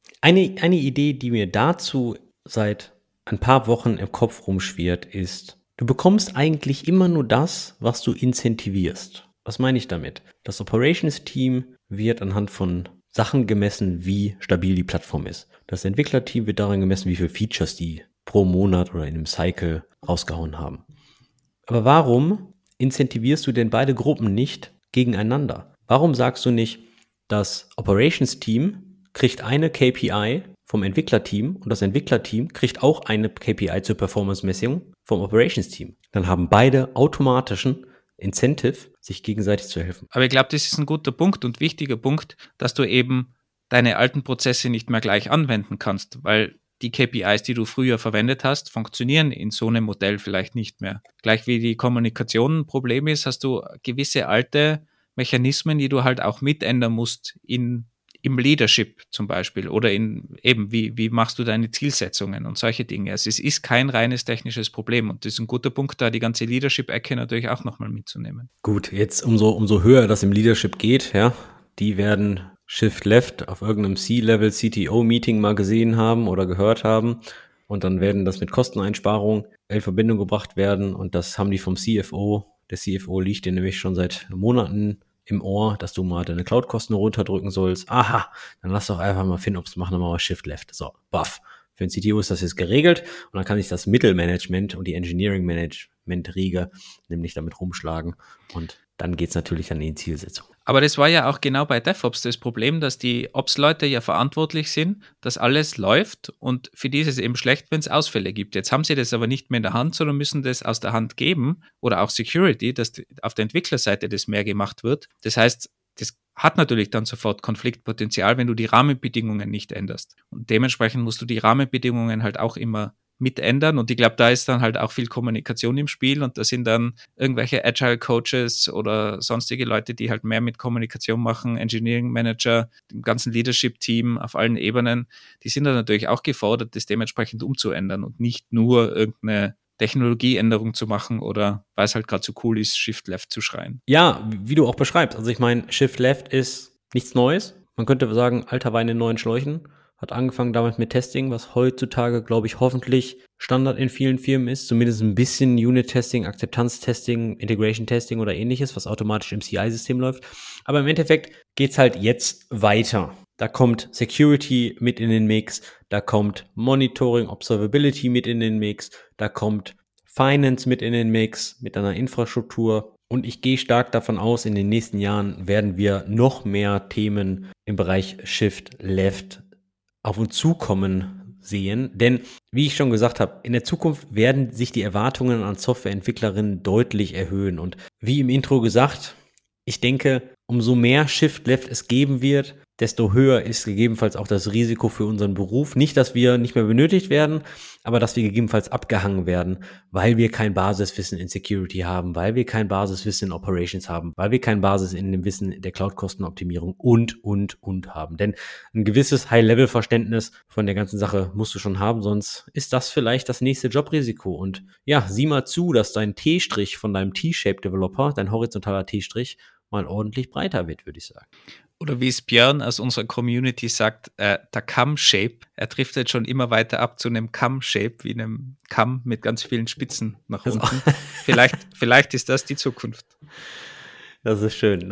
Eine Idee, die mir dazu seit ein paar Wochen im Kopf rumschwirrt, ist, du bekommst eigentlich immer nur das, was du incentivierst. Was meine ich damit? Das Operations-Team wird anhand von Sachen gemessen, wie stabil die Plattform ist. Das Entwicklerteam wird daran gemessen, wie viele Features die pro Monat oder in einem Cycle rausgehauen haben. Aber warum incentivierst du denn beide Gruppen nicht gegeneinander? Warum sagst du nicht, das Operations-Team kriegt eine KPI vom Entwicklerteam und das Entwicklerteam kriegt auch eine KPI zur Performance-Messung vom Operations-Team? Dann haben beide automatischen Incentive, sich gegenseitig zu helfen. Aber ich glaube, das ist ein guter Punkt und wichtiger Punkt, dass du eben deine alten Prozesse nicht mehr gleich anwenden kannst, weil die KPIs, die du früher verwendet hast, funktionieren in so einem Modell vielleicht nicht mehr. Gleich wie die Kommunikation ein Problem ist, hast du gewisse alte Mechanismen, die du halt auch mitändern musst im Leadership zum Beispiel oder wie machst du deine Zielsetzungen und solche Dinge. Also es ist kein reines technisches Problem und das ist ein guter Punkt, da die ganze Leadership-Ecke natürlich auch nochmal mitzunehmen. Gut, jetzt umso höher das im Leadership geht, ja, die werden Shift Left auf irgendeinem C-Level CTO-Meeting mal gesehen haben oder gehört haben und dann werden das mit Kosteneinsparungen in Verbindung gebracht werden und das haben die vom CFO. Der CFO liegt dir nämlich schon seit Monaten im Ohr, dass du mal deine Cloud-Kosten runterdrücken sollst. Aha, dann lass doch einfach mal FinOps machen, mal Shift Left. So, buff. Für den CTO ist das jetzt geregelt und dann kann sich das Mittelmanagement und die Engineering-Management-Riege nämlich damit rumschlagen und dann geht's natürlich an die Zielsetzung. Aber das war ja auch genau bei DevOps das Problem, dass die Ops-Leute ja verantwortlich sind, dass alles läuft und für die ist es eben schlecht, wenn es Ausfälle gibt. Jetzt haben sie das aber nicht mehr in der Hand, sondern müssen das aus der Hand geben oder auch Security, dass auf der Entwicklerseite das mehr gemacht wird. Das heißt, das hat natürlich dann sofort Konfliktpotenzial, wenn du die Rahmenbedingungen nicht änderst. Und dementsprechend musst du die Rahmenbedingungen halt auch immer mit ändern und ich glaube, da ist dann halt auch viel Kommunikation im Spiel und da sind dann irgendwelche Agile Coaches oder sonstige Leute, die halt mehr mit Kommunikation machen, Engineering Manager, dem ganzen Leadership Team auf allen Ebenen, die sind dann natürlich auch gefordert, das dementsprechend umzuändern und nicht nur irgendeine Technologieänderung zu machen oder weil es halt gerade so cool ist, Shift Left zu schreien. Ja, wie du auch beschreibst, also ich meine, Shift Left ist nichts Neues, man könnte sagen, alter Wein in neuen Schläuchen. Hat angefangen damit mit Testing, was heutzutage, glaube ich, hoffentlich Standard in vielen Firmen ist. Zumindest ein bisschen Unit-Testing, Akzeptanz-Testing, Integration-Testing oder ähnliches, was automatisch im CI-System läuft. Aber im Endeffekt geht's halt jetzt weiter. Da kommt Security mit in den Mix, da kommt Monitoring, Observability mit in den Mix, da kommt Finance mit in den Mix, mit einer Infrastruktur. Und ich gehe stark davon aus, in den nächsten Jahren werden wir noch mehr Themen im Bereich Shift Left auf uns zukommen sehen. Denn, wie ich schon gesagt habe, in der Zukunft werden sich die Erwartungen an Softwareentwicklerinnen deutlich erhöhen. Und wie im Intro gesagt, ich denke, umso mehr Shift Left es geben wird, desto höher ist gegebenenfalls auch das Risiko für unseren Beruf. Nicht, dass wir nicht mehr benötigt werden, aber dass wir gegebenenfalls abgehangen werden, weil wir kein Basiswissen in Security haben, weil wir kein Basiswissen in Operations haben, weil wir kein Basis in dem Wissen der Cloud-Kostenoptimierung und haben. Denn ein gewisses High-Level-Verständnis von der ganzen Sache musst du schon haben, sonst ist das vielleicht das nächste Jobrisiko. Und ja, sieh mal zu, dass dein T-Strich von deinem T-Shape-Developer, dein horizontaler T-Strich, mal ordentlich breiter wird, würde ich sagen. Oder wie es Björn aus unserer Community sagt, der Kamm-Shape. Er trifft jetzt schon immer weiter ab zu einem Kamm-Shape, wie einem Kamm mit ganz vielen Spitzen nach unten. Vielleicht ist das die Zukunft. Das ist schön.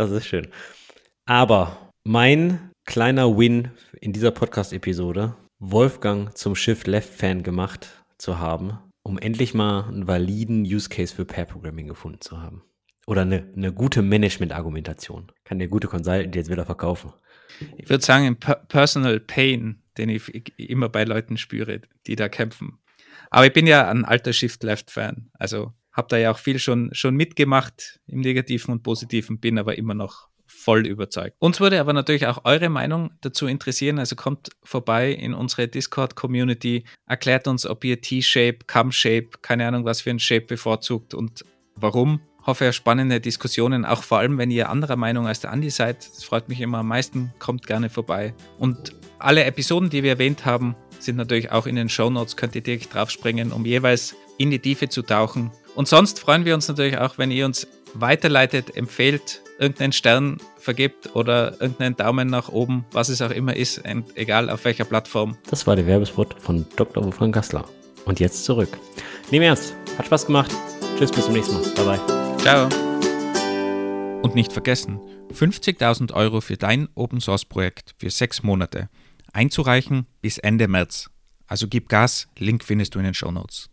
Aber mein kleiner Win in dieser Podcast-Episode, Wolfgang zum Shift-Left-Fan gemacht zu haben, um endlich mal einen validen Use-Case für Pair-Programming gefunden zu haben. Oder eine gute Management-Argumentation. Kann der gute Consultant jetzt wieder verkaufen. Ich würde sagen, ein Personal Pain, den ich immer bei Leuten spüre, die da kämpfen. Aber ich bin ja ein alter Shift-Left-Fan. Also habe da ja auch viel schon mitgemacht im Negativen und Positiven, bin aber immer noch voll überzeugt. Uns würde aber natürlich auch eure Meinung dazu interessieren. Also kommt vorbei in unsere Discord-Community, erklärt uns, ob ihr T-Shape, Cam-Shape, keine Ahnung, was für ein Shape bevorzugt und warum. Hoffe, spannende Diskussionen, auch vor allem, wenn ihr anderer Meinung als der Andi seid. Das freut mich immer am meisten. Kommt gerne vorbei. Und alle Episoden, die wir erwähnt haben, sind natürlich auch in den Shownotes. Könnt ihr direkt draufspringen, um jeweils in die Tiefe zu tauchen. Und sonst freuen wir uns natürlich auch, wenn ihr uns weiterleitet, empfehlt, irgendeinen Stern vergibt oder irgendeinen Daumen nach oben, was es auch immer ist, egal auf welcher Plattform. Das war der Werbespot von Dr. Wolfgang Gassler. Und jetzt zurück. Nee, im Ernst, hat Spaß gemacht. Tschüss, bis zum nächsten Mal. Bye bye. Ciao. Und nicht vergessen, 50.000 € für dein Open-Source-Projekt für 6 Monate. Einzureichen bis Ende März. Also gib Gas, Link findest du in den Shownotes.